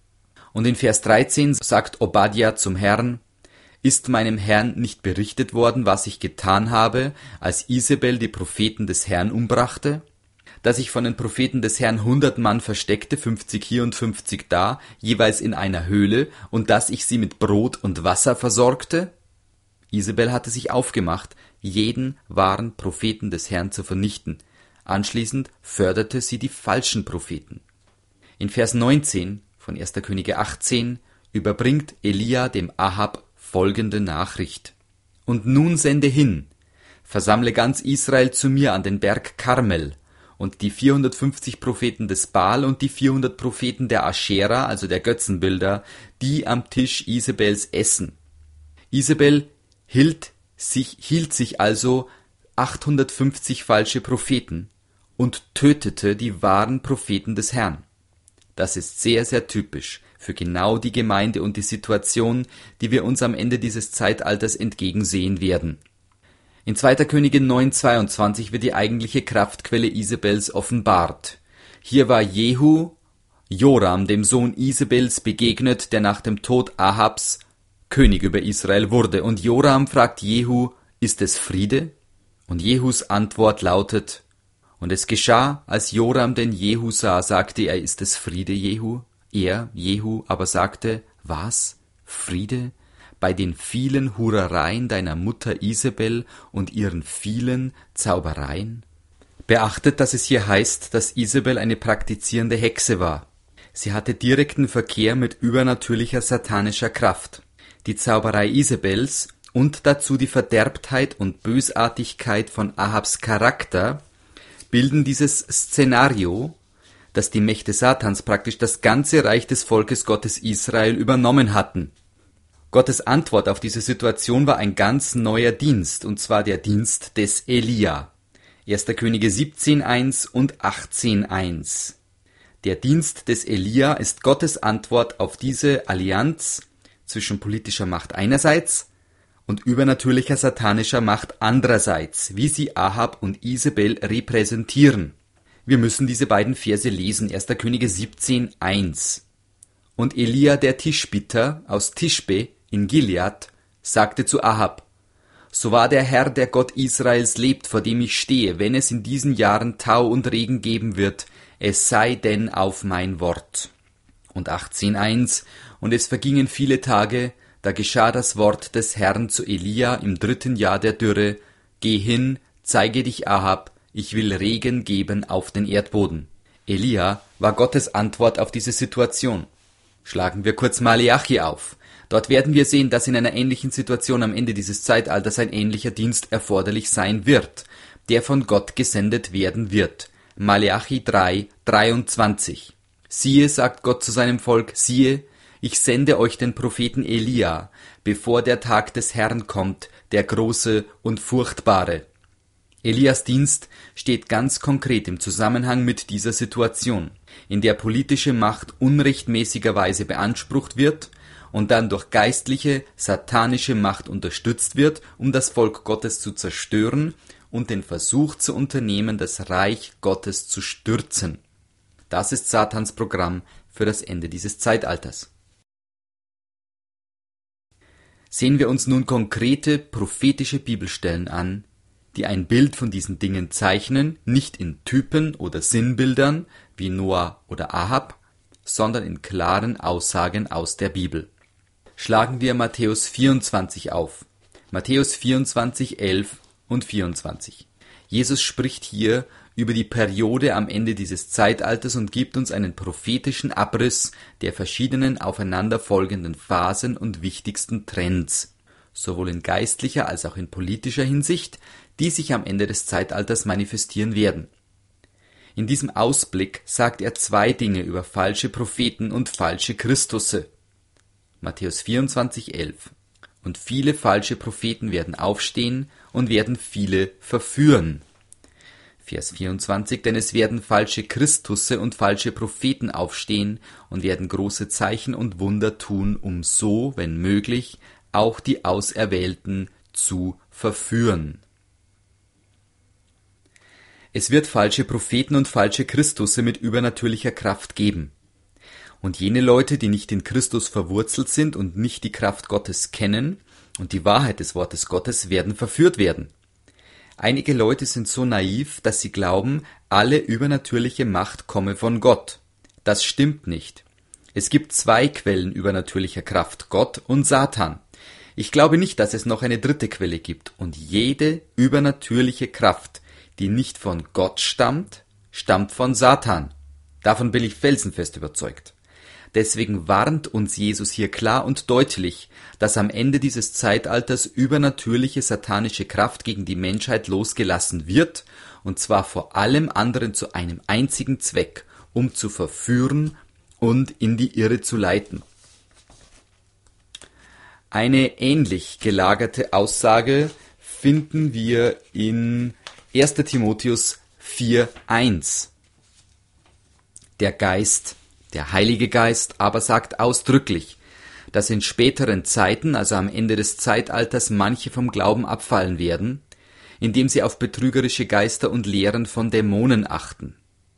Und in Vers dreizehn sagt Obadja zum Herrn: Ist meinem Herrn nicht berichtet worden, was ich getan habe, als Isabel die Propheten des Herrn umbrachte? Dass ich von den Propheten des Herrn hundert Mann versteckte, fünfzig hier und fünfzig da, jeweils in einer Höhle, und dass ich sie mit Brot und Wasser versorgte? Isabel hatte sich aufgemacht, jeden wahren Propheten des Herrn zu vernichten. Anschließend förderte sie die falschen Propheten. In Vers neunzehn von erster Könige achtzehn überbringt Elia dem Ahab folgende Nachricht: Und nun sende hin, versammle ganz Israel zu mir an den Berg Karmel, und die vierhundertfünfzig Propheten des Baal und die vierhundert Propheten der Aschera, also der Götzenbilder, die am Tisch Isabels essen. Isabel hielt sich, hielt sich also achthundertfünfzig falsche Propheten und tötete die wahren Propheten des Herrn. Das ist sehr, sehr typisch für genau die Gemeinde und die Situation, die wir uns am Ende dieses Zeitalters entgegensehen werden. In zweiter Könige neun, zweiundzwanzig wird die eigentliche Kraftquelle Isabels offenbart. Hier war Jehu, Joram, dem Sohn Isabels, begegnet, der nach dem Tod Ahabs König über Israel wurde. Und Joram fragt Jehu: Ist es Friede? Und Jehus Antwort lautet: Und es geschah, als Joram den Jehu sah, sagte er: Ist es Friede, Jehu? Er, Jehu, aber sagte: Was? Friede? Bei den vielen Hurereien deiner Mutter Isabel und ihren vielen Zaubereien? Beachtet, dass es hier heißt, dass Isabel eine praktizierende Hexe war. Sie hatte direkten Verkehr mit übernatürlicher satanischer Kraft. Die Zauberei Isabels und dazu die Verderbtheit und Bösartigkeit von Ahabs Charakter bilden dieses Szenario, dass die Mächte Satans praktisch das ganze Reich des Volkes Gottes Israel übernommen hatten. Gottes Antwort auf diese Situation war ein ganz neuer Dienst, und zwar der Dienst des Elia. erster Könige siebzehn, eins und achtzehn, eins. Der Dienst des Elia ist Gottes Antwort auf diese Allianz zwischen politischer Macht einerseits und übernatürlicher satanischer Macht andererseits, wie sie Ahab und Isabel repräsentieren. Wir müssen diese beiden Verse lesen. erster Könige siebzehn, eins. Und Elia der Tischbiter aus Tischbe in Gilead sagte zu Ahab: So wahr der Herr, der Gott Israels lebt, vor dem ich stehe, wenn es in diesen Jahren Tau und Regen geben wird, es sei denn auf mein Wort. Und achtzehn, eins. Und es vergingen viele Tage, da geschah das Wort des Herrn zu Elia im dritten Jahr der Dürre: Geh hin, zeige dich Ahab, ich will Regen geben auf den Erdboden. Elia war Gottes Antwort auf diese Situation. Schlagen wir kurz Maleachi auf. Dort werden wir sehen, dass in einer ähnlichen Situation am Ende dieses Zeitalters ein ähnlicher Dienst erforderlich sein wird, der von Gott gesendet werden wird. Maleachi drei, dreiundzwanzig. Siehe, sagt Gott zu seinem Volk, siehe, ich sende euch den Propheten Elia, bevor der Tag des Herrn kommt, der große und furchtbare. Elias Dienst steht ganz konkret im Zusammenhang mit dieser Situation, in der politische Macht unrechtmäßigerweise beansprucht wird und dann durch geistliche, satanische Macht unterstützt wird, um das Volk Gottes zu zerstören und den Versuch zu unternehmen, das Reich Gottes zu stürzen. Das ist Satans Programm für das Ende dieses Zeitalters. Sehen wir uns nun konkrete prophetische Bibelstellen an, die ein Bild von diesen Dingen zeichnen, nicht in Typen oder Sinnbildern wie Noah oder Ahab, sondern in klaren Aussagen aus der Bibel. Schlagen wir Matthäus vierundzwanzig auf. Matthäus vierundzwanzig, elf und vierundzwanzig. Jesus spricht hier über die Periode am Ende dieses Zeitalters und gibt uns einen prophetischen Abriss der verschiedenen aufeinanderfolgenden Phasen und wichtigsten Trends, sowohl in geistlicher als auch in politischer Hinsicht, die sich am Ende des Zeitalters manifestieren werden. In diesem Ausblick sagt er zwei Dinge über falsche Propheten und falsche Christusse. Matthäus vierundzwanzig, elf. Und viele falsche Propheten werden aufstehen und werden viele verführen. Vers vierundzwanzig, denn es werden falsche Christusse und falsche Propheten aufstehen und werden große Zeichen und Wunder tun, um so, wenn möglich, auch die Auserwählten zu verführen. Es wird falsche Propheten und falsche Christusse mit übernatürlicher Kraft geben. Und jene Leute, die nicht in Christus verwurzelt sind und nicht die Kraft Gottes kennen und die Wahrheit des Wortes Gottes, werden verführt werden. Einige Leute sind so naiv, dass sie glauben, alle übernatürliche Macht komme von Gott. Das stimmt nicht. Es gibt zwei Quellen übernatürlicher Kraft, Gott und Satan. Ich glaube nicht, dass es noch eine dritte Quelle gibt. Und jede übernatürliche Kraft, die nicht von Gott stammt, stammt von Satan. Davon bin ich felsenfest überzeugt. Deswegen warnt uns Jesus hier klar und deutlich, dass am Ende dieses Zeitalters übernatürliche satanische Kraft gegen die Menschheit losgelassen wird, und zwar vor allem anderen zu einem einzigen Zweck, um zu verführen und in die Irre zu leiten. Eine ähnlich gelagerte Aussage finden wir in erster Timotheus vier, eins. Der Geist, der Heilige Geist aber sagt ausdrücklich, dass in späteren Zeiten, also am Ende des Zeitalters, manche vom Glauben abfallen werden, indem sie auf betrügerische Geister und Lehren von Dämonen achten.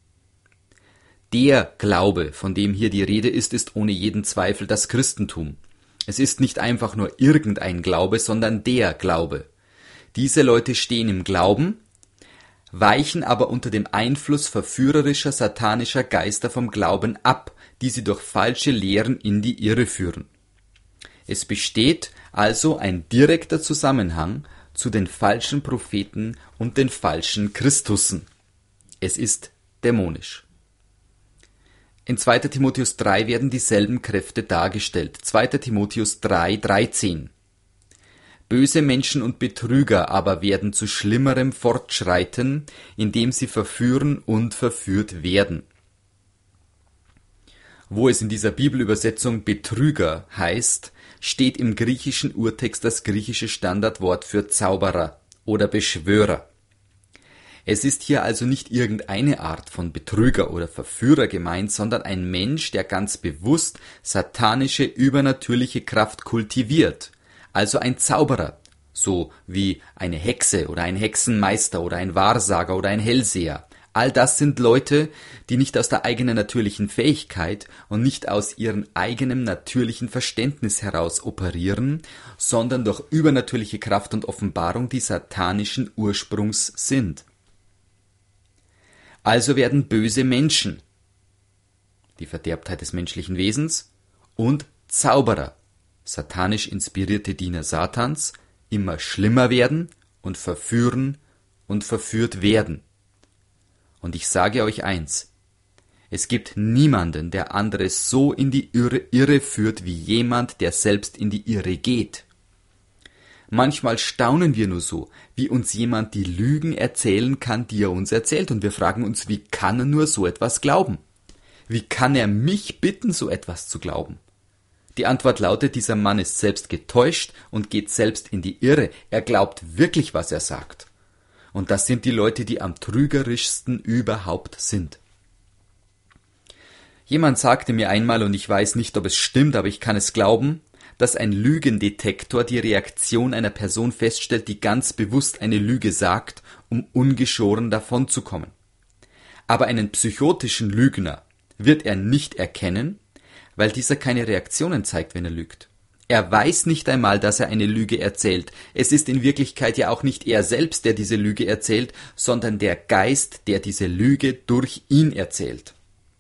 Der Glaube, von dem hier die Rede ist, ist ohne jeden Zweifel das Christentum. Es ist nicht einfach nur irgendein Glaube, sondern der Glaube. Diese Leute stehen im Glauben, weichen aber unter dem Einfluss verführerischer satanischer Geister vom Glauben ab, die sie durch falsche Lehren in die Irre führen. Es besteht also ein direkter Zusammenhang zu den falschen Propheten und den falschen Christussen. Es ist dämonisch. In zweiter Timotheus drei werden dieselben Kräfte dargestellt. zweiter Timotheus drei, dreizehn. Böse Menschen und Betrüger aber werden zu Schlimmerem fortschreiten, indem sie verführen und verführt werden. Wo es in dieser Bibelübersetzung Betrüger heißt, steht im griechischen Urtext das griechische Standardwort für Zauberer oder Beschwörer. Es ist hier also nicht irgendeine Art von Betrüger oder Verführer gemeint, sondern ein Mensch, der ganz bewusst satanische, übernatürliche Kraft kultiviert. Also ein Zauberer, so wie eine Hexe oder ein Hexenmeister oder ein Wahrsager oder ein Hellseher. All das sind Leute, die nicht aus der eigenen natürlichen Fähigkeit und nicht aus ihrem eigenen natürlichen Verständnis heraus operieren, sondern durch übernatürliche Kraft und Offenbarung, die satanischen Ursprungs sind. Also werden böse Menschen, die Verderbtheit des menschlichen Wesens, und Zauberer, satanisch inspirierte Diener Satans, immer schlimmer werden und verführen und verführt werden. Und ich sage euch eins, es gibt niemanden, der andere so in die Irre, Irre führt, wie jemand, der selbst in die Irre geht. Manchmal staunen wir nur so, wie uns jemand die Lügen erzählen kann, die er uns erzählt, und wir fragen uns, wie kann er nur so etwas glauben? Wie kann er mich bitten, so etwas zu glauben? Die Antwort lautet, dieser Mann ist selbst getäuscht und geht selbst in die Irre. Er glaubt wirklich, was er sagt. Und das sind die Leute, die am trügerischsten überhaupt sind. Jemand sagte mir einmal, und ich weiß nicht, ob es stimmt, aber ich kann es glauben, dass ein Lügendetektor die Reaktion einer Person feststellt, die ganz bewusst eine Lüge sagt, um ungeschoren davonzukommen. Aber einen psychotischen Lügner wird er nicht erkennen, weil dieser keine Reaktionen zeigt, wenn er lügt. Er weiß nicht einmal, dass er eine Lüge erzählt. Es ist in Wirklichkeit ja auch nicht er selbst, der diese Lüge erzählt, sondern der Geist, der diese Lüge durch ihn erzählt.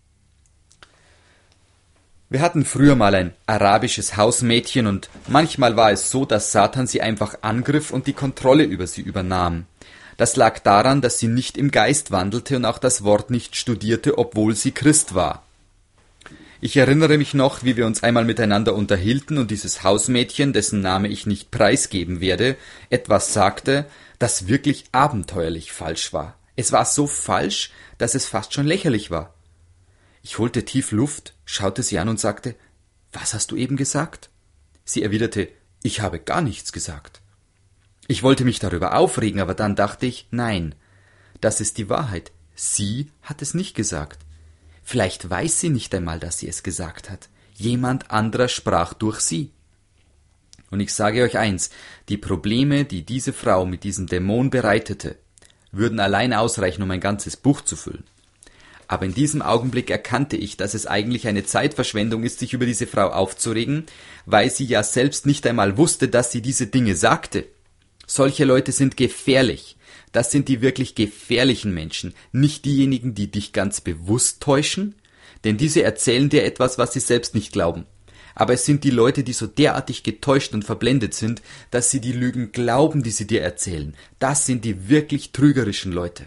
Wir hatten früher mal ein arabisches Hausmädchen und manchmal war es so, dass Satan sie einfach angriff und die Kontrolle über sie übernahm. Das lag daran, dass sie nicht im Geist wandelte und auch das Wort nicht studierte, obwohl sie Christ war. Ich erinnere mich noch, wie wir uns einmal miteinander unterhielten und dieses Hausmädchen, dessen Name ich nicht preisgeben werde, etwas sagte, das wirklich abenteuerlich falsch war. Es war so falsch, dass es fast schon lächerlich war. Ich holte tief Luft, schaute sie an und sagte, »Was hast du eben gesagt?« Sie erwiderte, »Ich habe gar nichts gesagt.« Ich wollte mich darüber aufregen, aber dann dachte ich, nein, das ist die Wahrheit. Sie hat es nicht gesagt. Vielleicht weiß sie nicht einmal, dass sie es gesagt hat. Jemand anderer sprach durch sie. Und ich sage euch eins, die Probleme, die diese Frau mit diesem Dämon bereitete, würden allein ausreichen, um ein ganzes Buch zu füllen. Aber in diesem Augenblick erkannte ich, dass es eigentlich eine Zeitverschwendung ist, sich über diese Frau aufzuregen, weil sie ja selbst nicht einmal wusste, dass sie diese Dinge sagte. Solche Leute sind gefährlich. Das sind die wirklich gefährlichen Menschen, nicht diejenigen, die dich ganz bewusst täuschen, denn diese erzählen dir etwas, was sie selbst nicht glauben. Aber es sind die Leute, die so derartig getäuscht und verblendet sind, dass sie die Lügen glauben, die sie dir erzählen. Das sind die wirklich trügerischen Leute.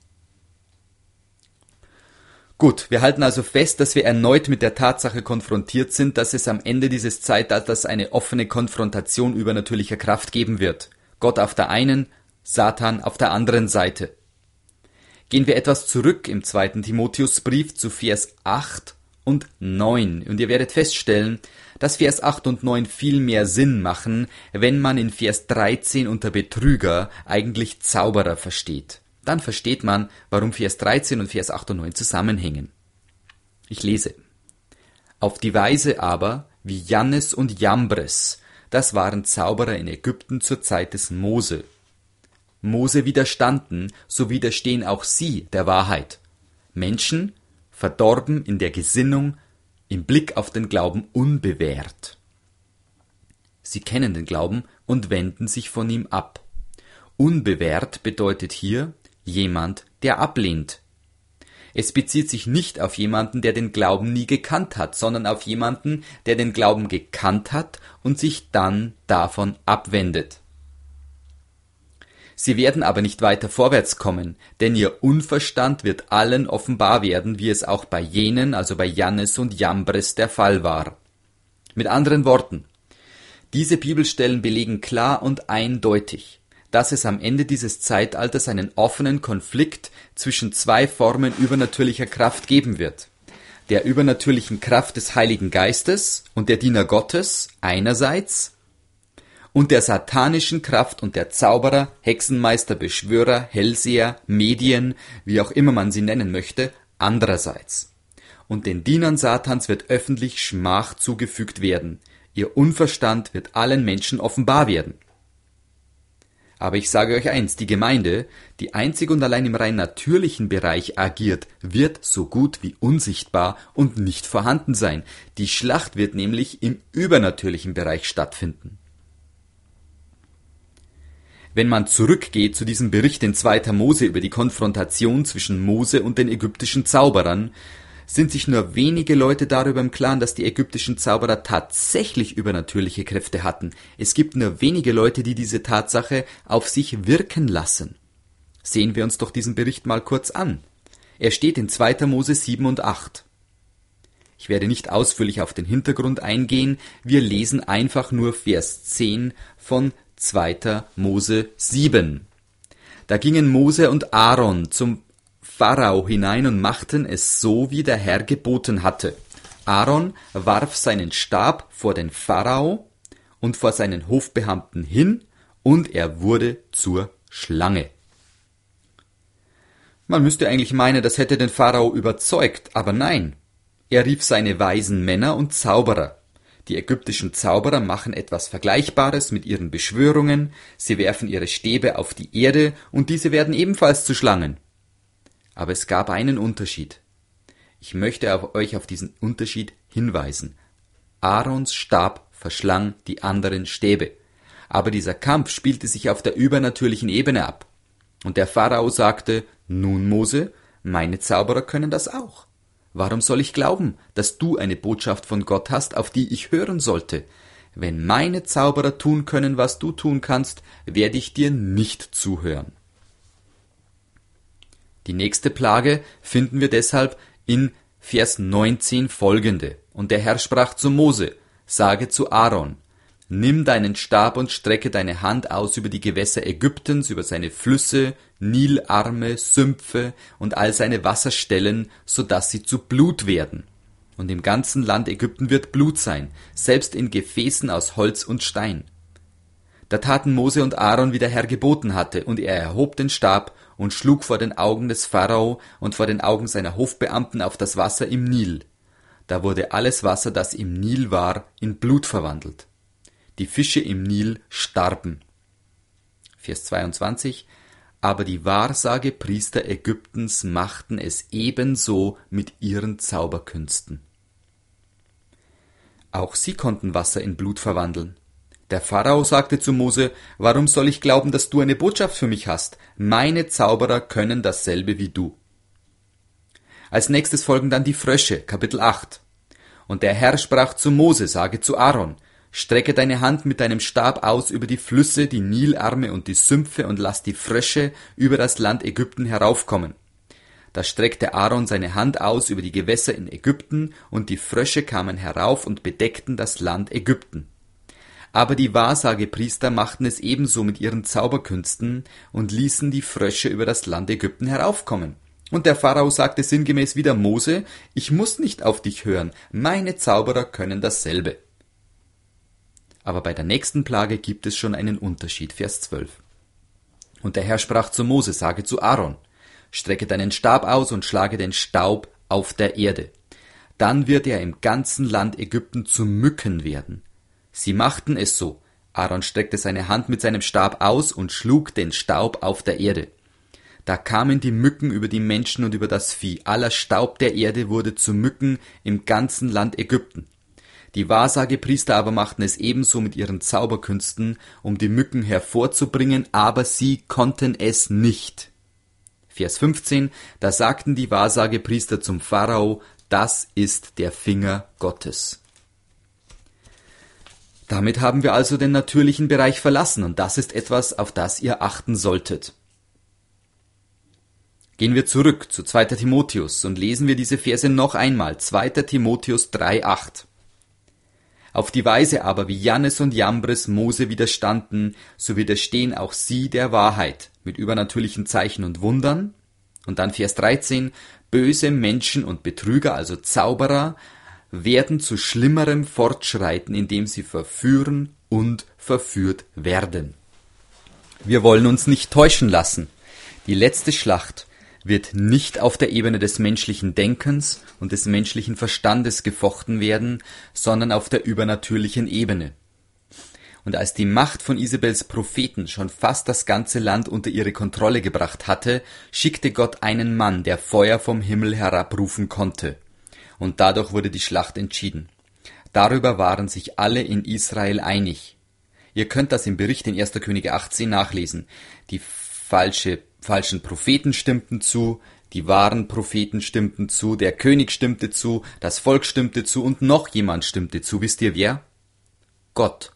Gut, wir halten also fest, dass wir erneut mit der Tatsache konfrontiert sind, dass es am Ende dieses Zeitalters eine offene Konfrontation übernatürlicher Kraft geben wird. Gott auf der einen, Satan auf der anderen Seite. Gehen wir etwas zurück im zweiten Timotheusbrief zu Vers acht und neun. Und ihr werdet feststellen, dass Vers acht und neun viel mehr Sinn machen, wenn man in Vers dreizehn unter Betrüger eigentlich Zauberer versteht. Dann versteht man, warum Vers dreizehn und Vers acht und neun zusammenhängen. Ich lese. Auf die Weise aber, wie Jannes und Jambres, das waren Zauberer in Ägypten zur Zeit des Mose. Mose widerstanden, so widerstehen auch sie der Wahrheit. Menschen, verdorben in der Gesinnung, im Blick auf den Glauben unbewährt. Sie kennen den Glauben und wenden sich von ihm ab. Unbewährt bedeutet hier jemand, der ablehnt. Es bezieht sich nicht auf jemanden, der den Glauben nie gekannt hat, sondern auf jemanden, der den Glauben gekannt hat und sich dann davon abwendet. Sie werden aber nicht weiter vorwärts kommen, denn ihr Unverstand wird allen offenbar werden, wie es auch bei jenen, also bei Jannes und Jambres, der Fall war. Mit anderen Worten, diese Bibelstellen belegen klar und eindeutig, dass es am Ende dieses Zeitalters einen offenen Konflikt zwischen zwei Formen übernatürlicher Kraft geben wird. Der übernatürlichen Kraft des Heiligen Geistes und der Diener Gottes einerseits und der satanischen Kraft und der Zauberer, Hexenmeister, Beschwörer, Hellseher, Medien, wie auch immer man sie nennen möchte, andererseits. Und den Dienern Satans wird öffentlich Schmach zugefügt werden. Ihr Unverstand wird allen Menschen offenbar werden. Aber ich sage euch eins, die Gemeinde, die einzig und allein im rein natürlichen Bereich agiert, wird so gut wie unsichtbar und nicht vorhanden sein. Die Schlacht wird nämlich im übernatürlichen Bereich stattfinden. Wenn man zurückgeht zu diesem Bericht in zweiter Mose über die Konfrontation zwischen Mose und den ägyptischen Zauberern, sind sich nur wenige Leute darüber im Klaren, dass die ägyptischen Zauberer tatsächlich übernatürliche Kräfte hatten. Es gibt nur wenige Leute, die diese Tatsache auf sich wirken lassen. Sehen wir uns doch diesen Bericht mal kurz an. Er steht in zweiter Mose sieben und acht. Ich werde nicht ausführlich auf den Hintergrund eingehen, wir lesen einfach nur Vers zehn von zweiter Mose sieben. Da gingen Mose und Aaron zum Pharao hinein und machten es so, wie der Herr geboten hatte. Aaron warf seinen Stab vor den Pharao und vor seinen Hofbeamten hin, und er wurde zur Schlange. Man müsste eigentlich meinen, das hätte den Pharao überzeugt, aber nein. Er rief seine weisen Männer und Zauberer. Die ägyptischen Zauberer machen etwas Vergleichbares mit ihren Beschwörungen, sie werfen ihre Stäbe auf die Erde und diese werden ebenfalls zu Schlangen. Aber es gab einen Unterschied. Ich möchte auf euch auf diesen Unterschied hinweisen. Aarons Stab verschlang die anderen Stäbe. Aber dieser Kampf spielte sich auf der übernatürlichen Ebene ab. Und der Pharao sagte, nun Mose, meine Zauberer können das auch. Warum soll ich glauben, dass du eine Botschaft von Gott hast, auf die ich hören sollte? Wenn meine Zauberer tun können, was du tun kannst, werde ich dir nicht zuhören. Die nächste Plage finden wir deshalb in Vers neunzehn folgende. Und der Herr sprach zu Mose, sage zu Aaron, Nimm deinen Stab und strecke deine Hand aus über die Gewässer Ägyptens, über seine Flüsse, Nilarme, Sümpfe und all seine Wasserstellen, so dass sie zu Blut werden. Und im ganzen Land Ägypten wird Blut sein, selbst in Gefäßen aus Holz und Stein. Da taten Mose und Aaron, wie der Herr geboten hatte, und er erhob den Stab und schlug vor den Augen des Pharao und vor den Augen seiner Hofbeamten auf das Wasser im Nil. Da wurde alles Wasser, das im Nil war, in Blut verwandelt. Die Fische im Nil starben. Vers zweiundzwanzig. Aber die Wahrsagepriester Ägyptens machten es ebenso mit ihren Zauberkünsten. Auch sie konnten Wasser in Blut verwandeln. Der Pharao sagte zu Mose: Warum soll ich glauben, dass du eine Botschaft für mich hast? Meine Zauberer können dasselbe wie du. Als nächstes folgen dann die Frösche, Kapitel acht. Und der Herr sprach zu Mose: Sage zu Aaron: Strecke deine Hand mit deinem Stab aus über die Flüsse, die Nilarme und die Sümpfe und lass die Frösche über das Land Ägypten heraufkommen. Da streckte Aaron seine Hand aus über die Gewässer in Ägypten, und die Frösche kamen herauf und bedeckten das Land Ägypten. Aber die Wahrsagepriester machten es ebenso mit ihren Zauberkünsten und ließen die Frösche über das Land Ägypten heraufkommen. Und der Pharao sagte sinngemäß wieder Mose: Ich muss nicht auf dich hören, meine Zauberer können dasselbe. Aber bei der nächsten Plage gibt es schon einen Unterschied, Vers zwölf. Und der Herr sprach zu Mose: Sage zu Aaron: Strecke deinen Stab aus und schlage den Staub auf der Erde. Dann wird er im ganzen Land Ägypten zu Mücken werden. Sie machten es so. Aaron streckte seine Hand mit seinem Stab aus und schlug den Staub auf der Erde. Da kamen die Mücken über die Menschen und über das Vieh. Aller Staub der Erde wurde zu Mücken im ganzen Land Ägypten. Die Wahrsagepriester aber machten es ebenso mit ihren Zauberkünsten, um die Mücken hervorzubringen, aber sie konnten es nicht. Vers fünfzehn, da sagten die Wahrsagepriester zum Pharao: Das ist der Finger Gottes. Damit haben wir also den natürlichen Bereich verlassen, und das ist etwas, auf das ihr achten solltet. Gehen wir zurück zu zweiter Timotheus und lesen wir diese Verse noch einmal. zweiter Timotheus drei acht. Auf die Weise aber, wie Jannes und Jambres Mose widerstanden, so widerstehen auch sie der Wahrheit, mit übernatürlichen Zeichen und Wundern. Und dann Vers dreizehn, böse Menschen und Betrüger, also Zauberer, werden zu Schlimmerem fortschreiten, indem sie verführen und verführt werden. Wir wollen uns nicht täuschen lassen. Die letzte Schlacht wird nicht auf der Ebene des menschlichen Denkens und des menschlichen Verstandes gefochten werden, sondern auf der übernatürlichen Ebene. Und als die Macht von Isabels Propheten schon fast das ganze Land unter ihre Kontrolle gebracht hatte, schickte Gott einen Mann, der Feuer vom Himmel herabrufen konnte. Und dadurch wurde die Schlacht entschieden. Darüber waren sich alle in Israel einig. Ihr könnt das im Bericht in erster Könige achtzehn nachlesen. Die falsche falschen Propheten stimmten zu, die wahren Propheten stimmten zu, der König stimmte zu, das Volk stimmte zu und noch jemand stimmte zu. Wisst ihr wer? Gott.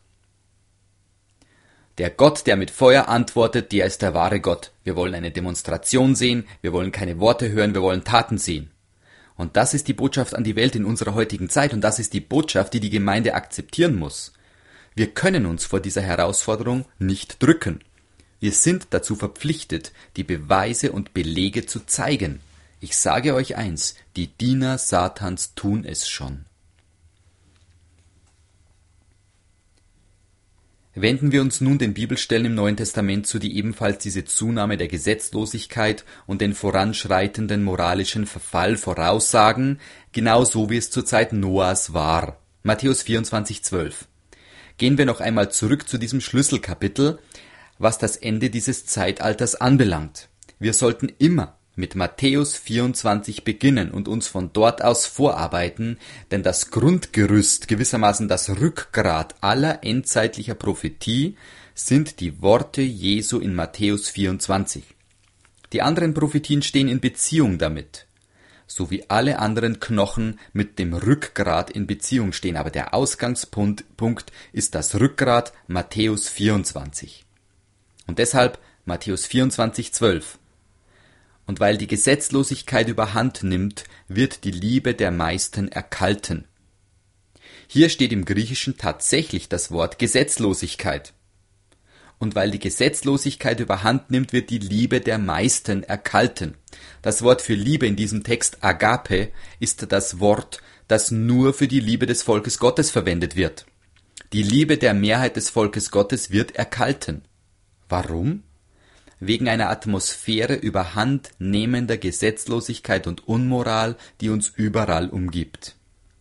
Der Gott, der mit Feuer antwortet, der ist der wahre Gott. Wir wollen eine Demonstration sehen, wir wollen keine Worte hören, wir wollen Taten sehen. Und das ist die Botschaft an die Welt in unserer heutigen Zeit, und das ist die Botschaft, die die Gemeinde akzeptieren muss. Wir können uns vor dieser Herausforderung nicht drücken. Wir sind dazu verpflichtet, die Beweise und Belege zu zeigen. Ich sage euch eins, die Diener Satans tun es schon. Wenden wir uns nun den Bibelstellen im Neuen Testament zu, die ebenfalls diese Zunahme der Gesetzlosigkeit und den voranschreitenden moralischen Verfall voraussagen, genauso wie es zur Zeit Noahs war. Matthäus vierundzwanzig zwölf. Gehen wir noch einmal zurück zu diesem Schlüsselkapitel, was das Ende dieses Zeitalters anbelangt. Wir sollten immer mit Matthäus vierundzwanzig beginnen und uns von dort aus vorarbeiten, denn das Grundgerüst, gewissermaßen das Rückgrat aller endzeitlicher Prophetie, sind die Worte Jesu in Matthäus vierundzwanzig. Die anderen Prophetien stehen in Beziehung damit, so wie alle anderen Knochen mit dem Rückgrat in Beziehung stehen, aber der Ausgangspunkt ist das Rückgrat Matthäus vierundzwanzig. Und deshalb Matthäus vierundzwanzig zwölf. Und weil die Gesetzlosigkeit überhand nimmt, wird die Liebe der meisten erkalten. Hier steht im Griechischen tatsächlich das Wort Gesetzlosigkeit. Und weil die Gesetzlosigkeit überhand nimmt, wird die Liebe der meisten erkalten. Das Wort für Liebe in diesem Text, Agape, ist das Wort, das nur für die Liebe des Volkes Gottes verwendet wird. Die Liebe der Mehrheit des Volkes Gottes wird erkalten. Warum? Wegen einer Atmosphäre überhandnehmender Gesetzlosigkeit und Unmoral, die uns überall umgibt.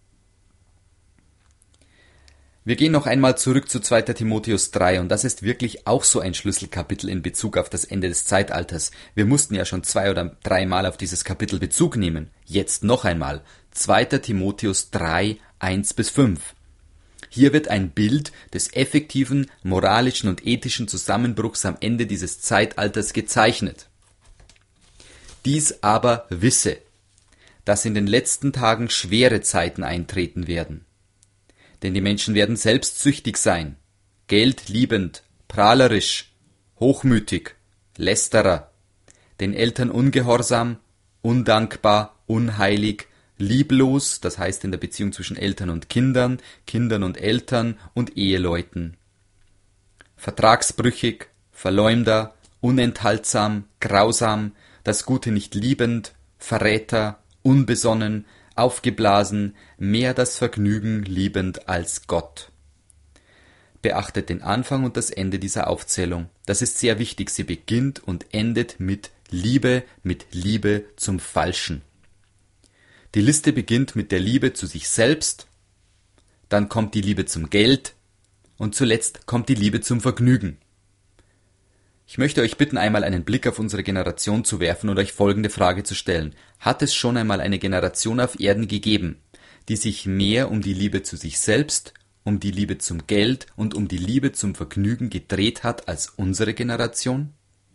Wir gehen noch einmal zurück zu zweiter Timotheus drei und das ist wirklich auch so ein Schlüsselkapitel in Bezug auf das Ende des Zeitalters. Wir mussten ja schon zwei oder dreimal auf dieses Kapitel Bezug nehmen. Jetzt noch einmal. zweiter Timotheus drei, eins bis fünf. Hier wird ein Bild des effektiven, moralischen und ethischen Zusammenbruchs am Ende dieses Zeitalters gezeichnet. Dies aber wisse, dass in den letzten Tagen schwere Zeiten eintreten werden. Denn die Menschen werden selbstsüchtig sein, geldliebend, prahlerisch, hochmütig, lästerer, den Eltern ungehorsam, undankbar, unheilig, lieblos, das heißt in der Beziehung zwischen Eltern und Kindern, Kindern und Eltern und Eheleuten, vertragsbrüchig, Verleumder, unenthaltsam, grausam, das Gute nicht liebend, Verräter, unbesonnen, aufgeblasen, mehr das Vergnügen liebend als Gott. Beachtet den Anfang und das Ende dieser Aufzählung. Das ist sehr wichtig. Sie beginnt und endet mit Liebe, mit Liebe zum Falschen. Die Liste beginnt mit der Liebe zu sich selbst, dann kommt die Liebe zum Geld und zuletzt kommt die Liebe zum Vergnügen. Ich möchte euch bitten, einmal einen Blick auf unsere Generation zu werfen und euch folgende Frage zu stellen. Hat es schon einmal eine Generation auf Erden gegeben, die sich mehr um die Liebe zu sich selbst, um die Liebe zum Geld und um die Liebe zum Vergnügen gedreht hat als unsere Generation?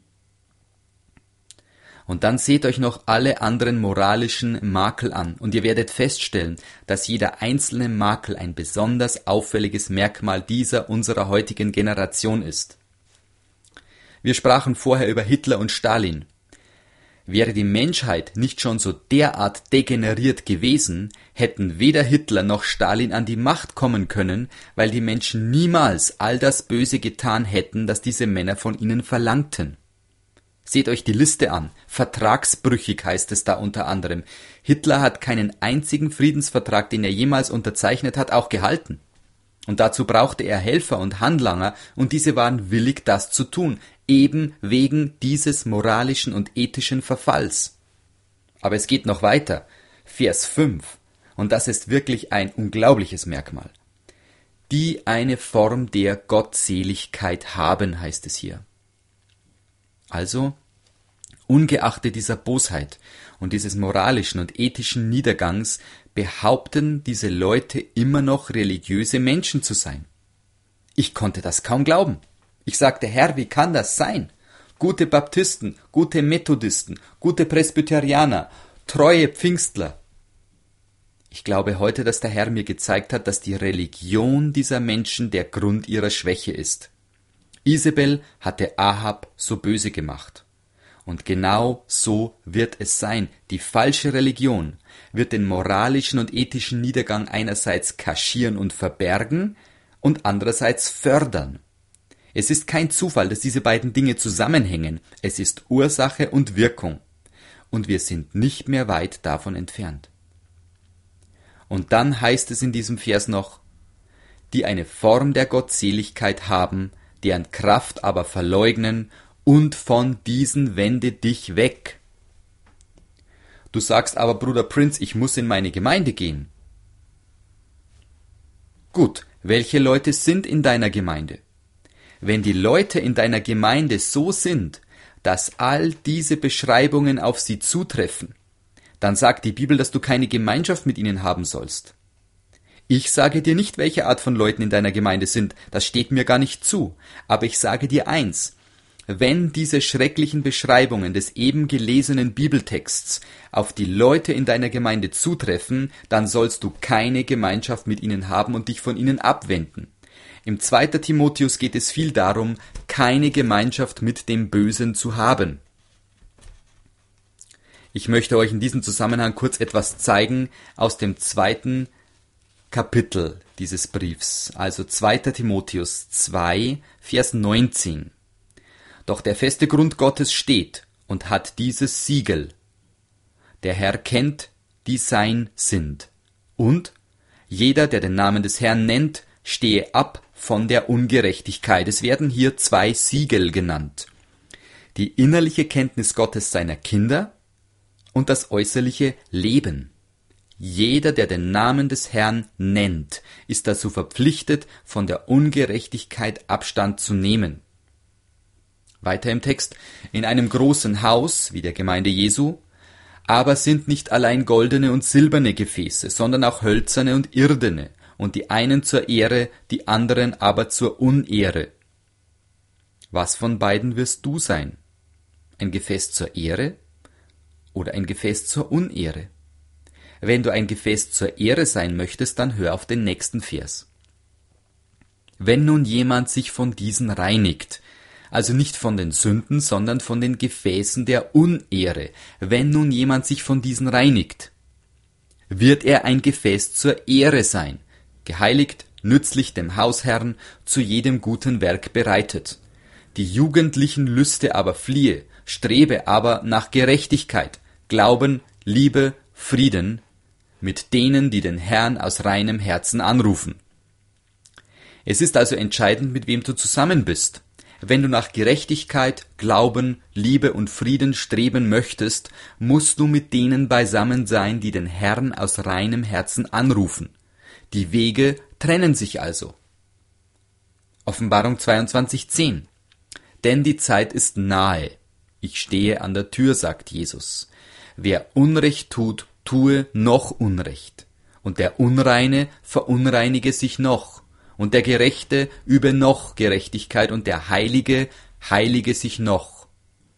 Und dann seht euch noch alle anderen moralischen Makel an und ihr werdet feststellen, dass jeder einzelne Makel ein besonders auffälliges Merkmal dieser unserer heutigen Generation ist. Wir sprachen vorher über Hitler und Stalin. Wäre die Menschheit nicht schon so derart degeneriert gewesen, hätten weder Hitler noch Stalin an die Macht kommen können, weil die Menschen niemals all das Böse getan hätten, das diese Männer von ihnen verlangten. Seht euch die Liste an. Vertragsbrüchig heißt es da unter anderem. Hitler hat keinen einzigen Friedensvertrag, den er jemals unterzeichnet hat, auch gehalten. Und dazu brauchte er Helfer und Handlanger, und diese waren willig, das zu tun, eben wegen dieses moralischen und ethischen Verfalls. Aber es geht noch weiter. Vers fünf. Und das ist wirklich ein unglaubliches Merkmal. Die eine Form der Gottseligkeit haben, heißt es hier. Also, ungeachtet dieser Bosheit und dieses moralischen und ethischen Niedergangs behaupten diese Leute immer noch religiöse Menschen zu sein. Ich konnte das kaum glauben. Ich sagte, Herr, wie kann das sein? Gute Baptisten, gute Methodisten, gute Presbyterianer, treue Pfingstler. Ich glaube heute, dass der Herr mir gezeigt hat, dass die Religion dieser Menschen der Grund ihrer Schwäche ist. Isabel hatte Ahab so böse gemacht. Und genau so wird es sein. Die falsche Religion wird den moralischen und ethischen Niedergang einerseits kaschieren und verbergen und andererseits fördern. Es ist kein Zufall, dass diese beiden Dinge zusammenhängen. Es ist Ursache und Wirkung. Und wir sind nicht mehr weit davon entfernt. Und dann heißt es in diesem Vers noch, die eine Form der Gottseligkeit haben, deren Kraft aber verleugnen, und von diesen wende dich weg. Du sagst aber, Bruder Prinz, ich muss in meine Gemeinde gehen. Gut, welche Leute sind in deiner Gemeinde? Wenn die Leute in deiner Gemeinde so sind, dass all diese Beschreibungen auf sie zutreffen, dann sagt die Bibel, dass du keine Gemeinschaft mit ihnen haben sollst. Ich sage dir nicht, welche Art von Leuten in deiner Gemeinde sind, das steht mir gar nicht zu, aber ich sage dir eins, wenn diese schrecklichen Beschreibungen des eben gelesenen Bibeltexts auf die Leute in deiner Gemeinde zutreffen, dann sollst du keine Gemeinschaft mit ihnen haben und dich von ihnen abwenden. Im zweiten Timotheus geht es viel darum, keine Gemeinschaft mit dem Bösen zu haben. Ich möchte euch in diesem Zusammenhang kurz etwas zeigen aus dem zweiten Kapitel dieses Briefs, also zweiter Timotheus zwei, Vers neunzehn. Doch der feste Grund Gottes steht und hat dieses Siegel. Der Herr kennt, die sein sind. Und jeder, der den Namen des Herrn nennt, stehe ab von der Ungerechtigkeit. Es werden hier zwei Siegel genannt. Die innerliche Kenntnis Gottes seiner Kinder und das äußerliche Leben. Jeder, der den Namen des Herrn nennt, ist dazu verpflichtet, von der Ungerechtigkeit Abstand zu nehmen. Weiter im Text: In einem großen Haus, wie der Gemeinde Jesu, aber sind nicht allein goldene und silberne Gefäße, sondern auch hölzerne und irdene, und die einen zur Ehre, die anderen aber zur Unehre. Was von beiden wirst du sein? Ein Gefäß zur Ehre oder ein Gefäß zur Unehre? Wenn du ein Gefäß zur Ehre sein möchtest, dann hör auf den nächsten Vers. Wenn nun jemand sich von diesen reinigt, also nicht von den Sünden, sondern von den Gefäßen der Unehre, wenn nun jemand sich von diesen reinigt, wird er ein Gefäß zur Ehre sein, geheiligt, nützlich dem Hausherrn, zu jedem guten Werk bereitet. Die jugendlichen Lüste aber fliehe, strebe aber nach Gerechtigkeit, Glauben, Liebe, Frieden, mit denen, die den Herrn aus reinem Herzen anrufen. Es ist also entscheidend, mit wem du zusammen bist. Wenn du nach Gerechtigkeit, Glauben, Liebe und Frieden streben möchtest, musst du mit denen beisammen sein, die den Herrn aus reinem Herzen anrufen. Die Wege trennen sich also. Offenbarung zweiundzwanzig zehn. Denn die Zeit ist nahe. Ich stehe an der Tür, sagt Jesus. Wer Unrecht tut, tue noch Unrecht. Und der Unreine verunreinige sich noch. Und der Gerechte übe noch Gerechtigkeit. Und der Heilige heilige sich noch.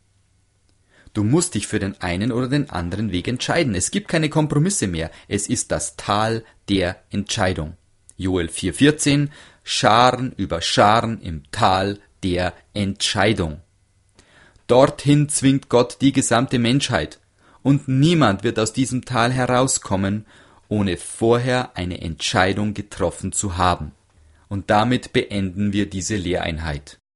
Du musst dich für den einen oder den anderen Weg entscheiden. Es gibt keine Kompromisse mehr. Es ist das Tal der Entscheidung. Joel vier vierzehn. Scharen über Scharen im Tal der Entscheidung. Dorthin zwingt Gott die gesamte Menschheit. Und niemand wird aus diesem Tal herauskommen, ohne vorher eine Entscheidung getroffen zu haben. Und damit beenden wir diese Lehreinheit.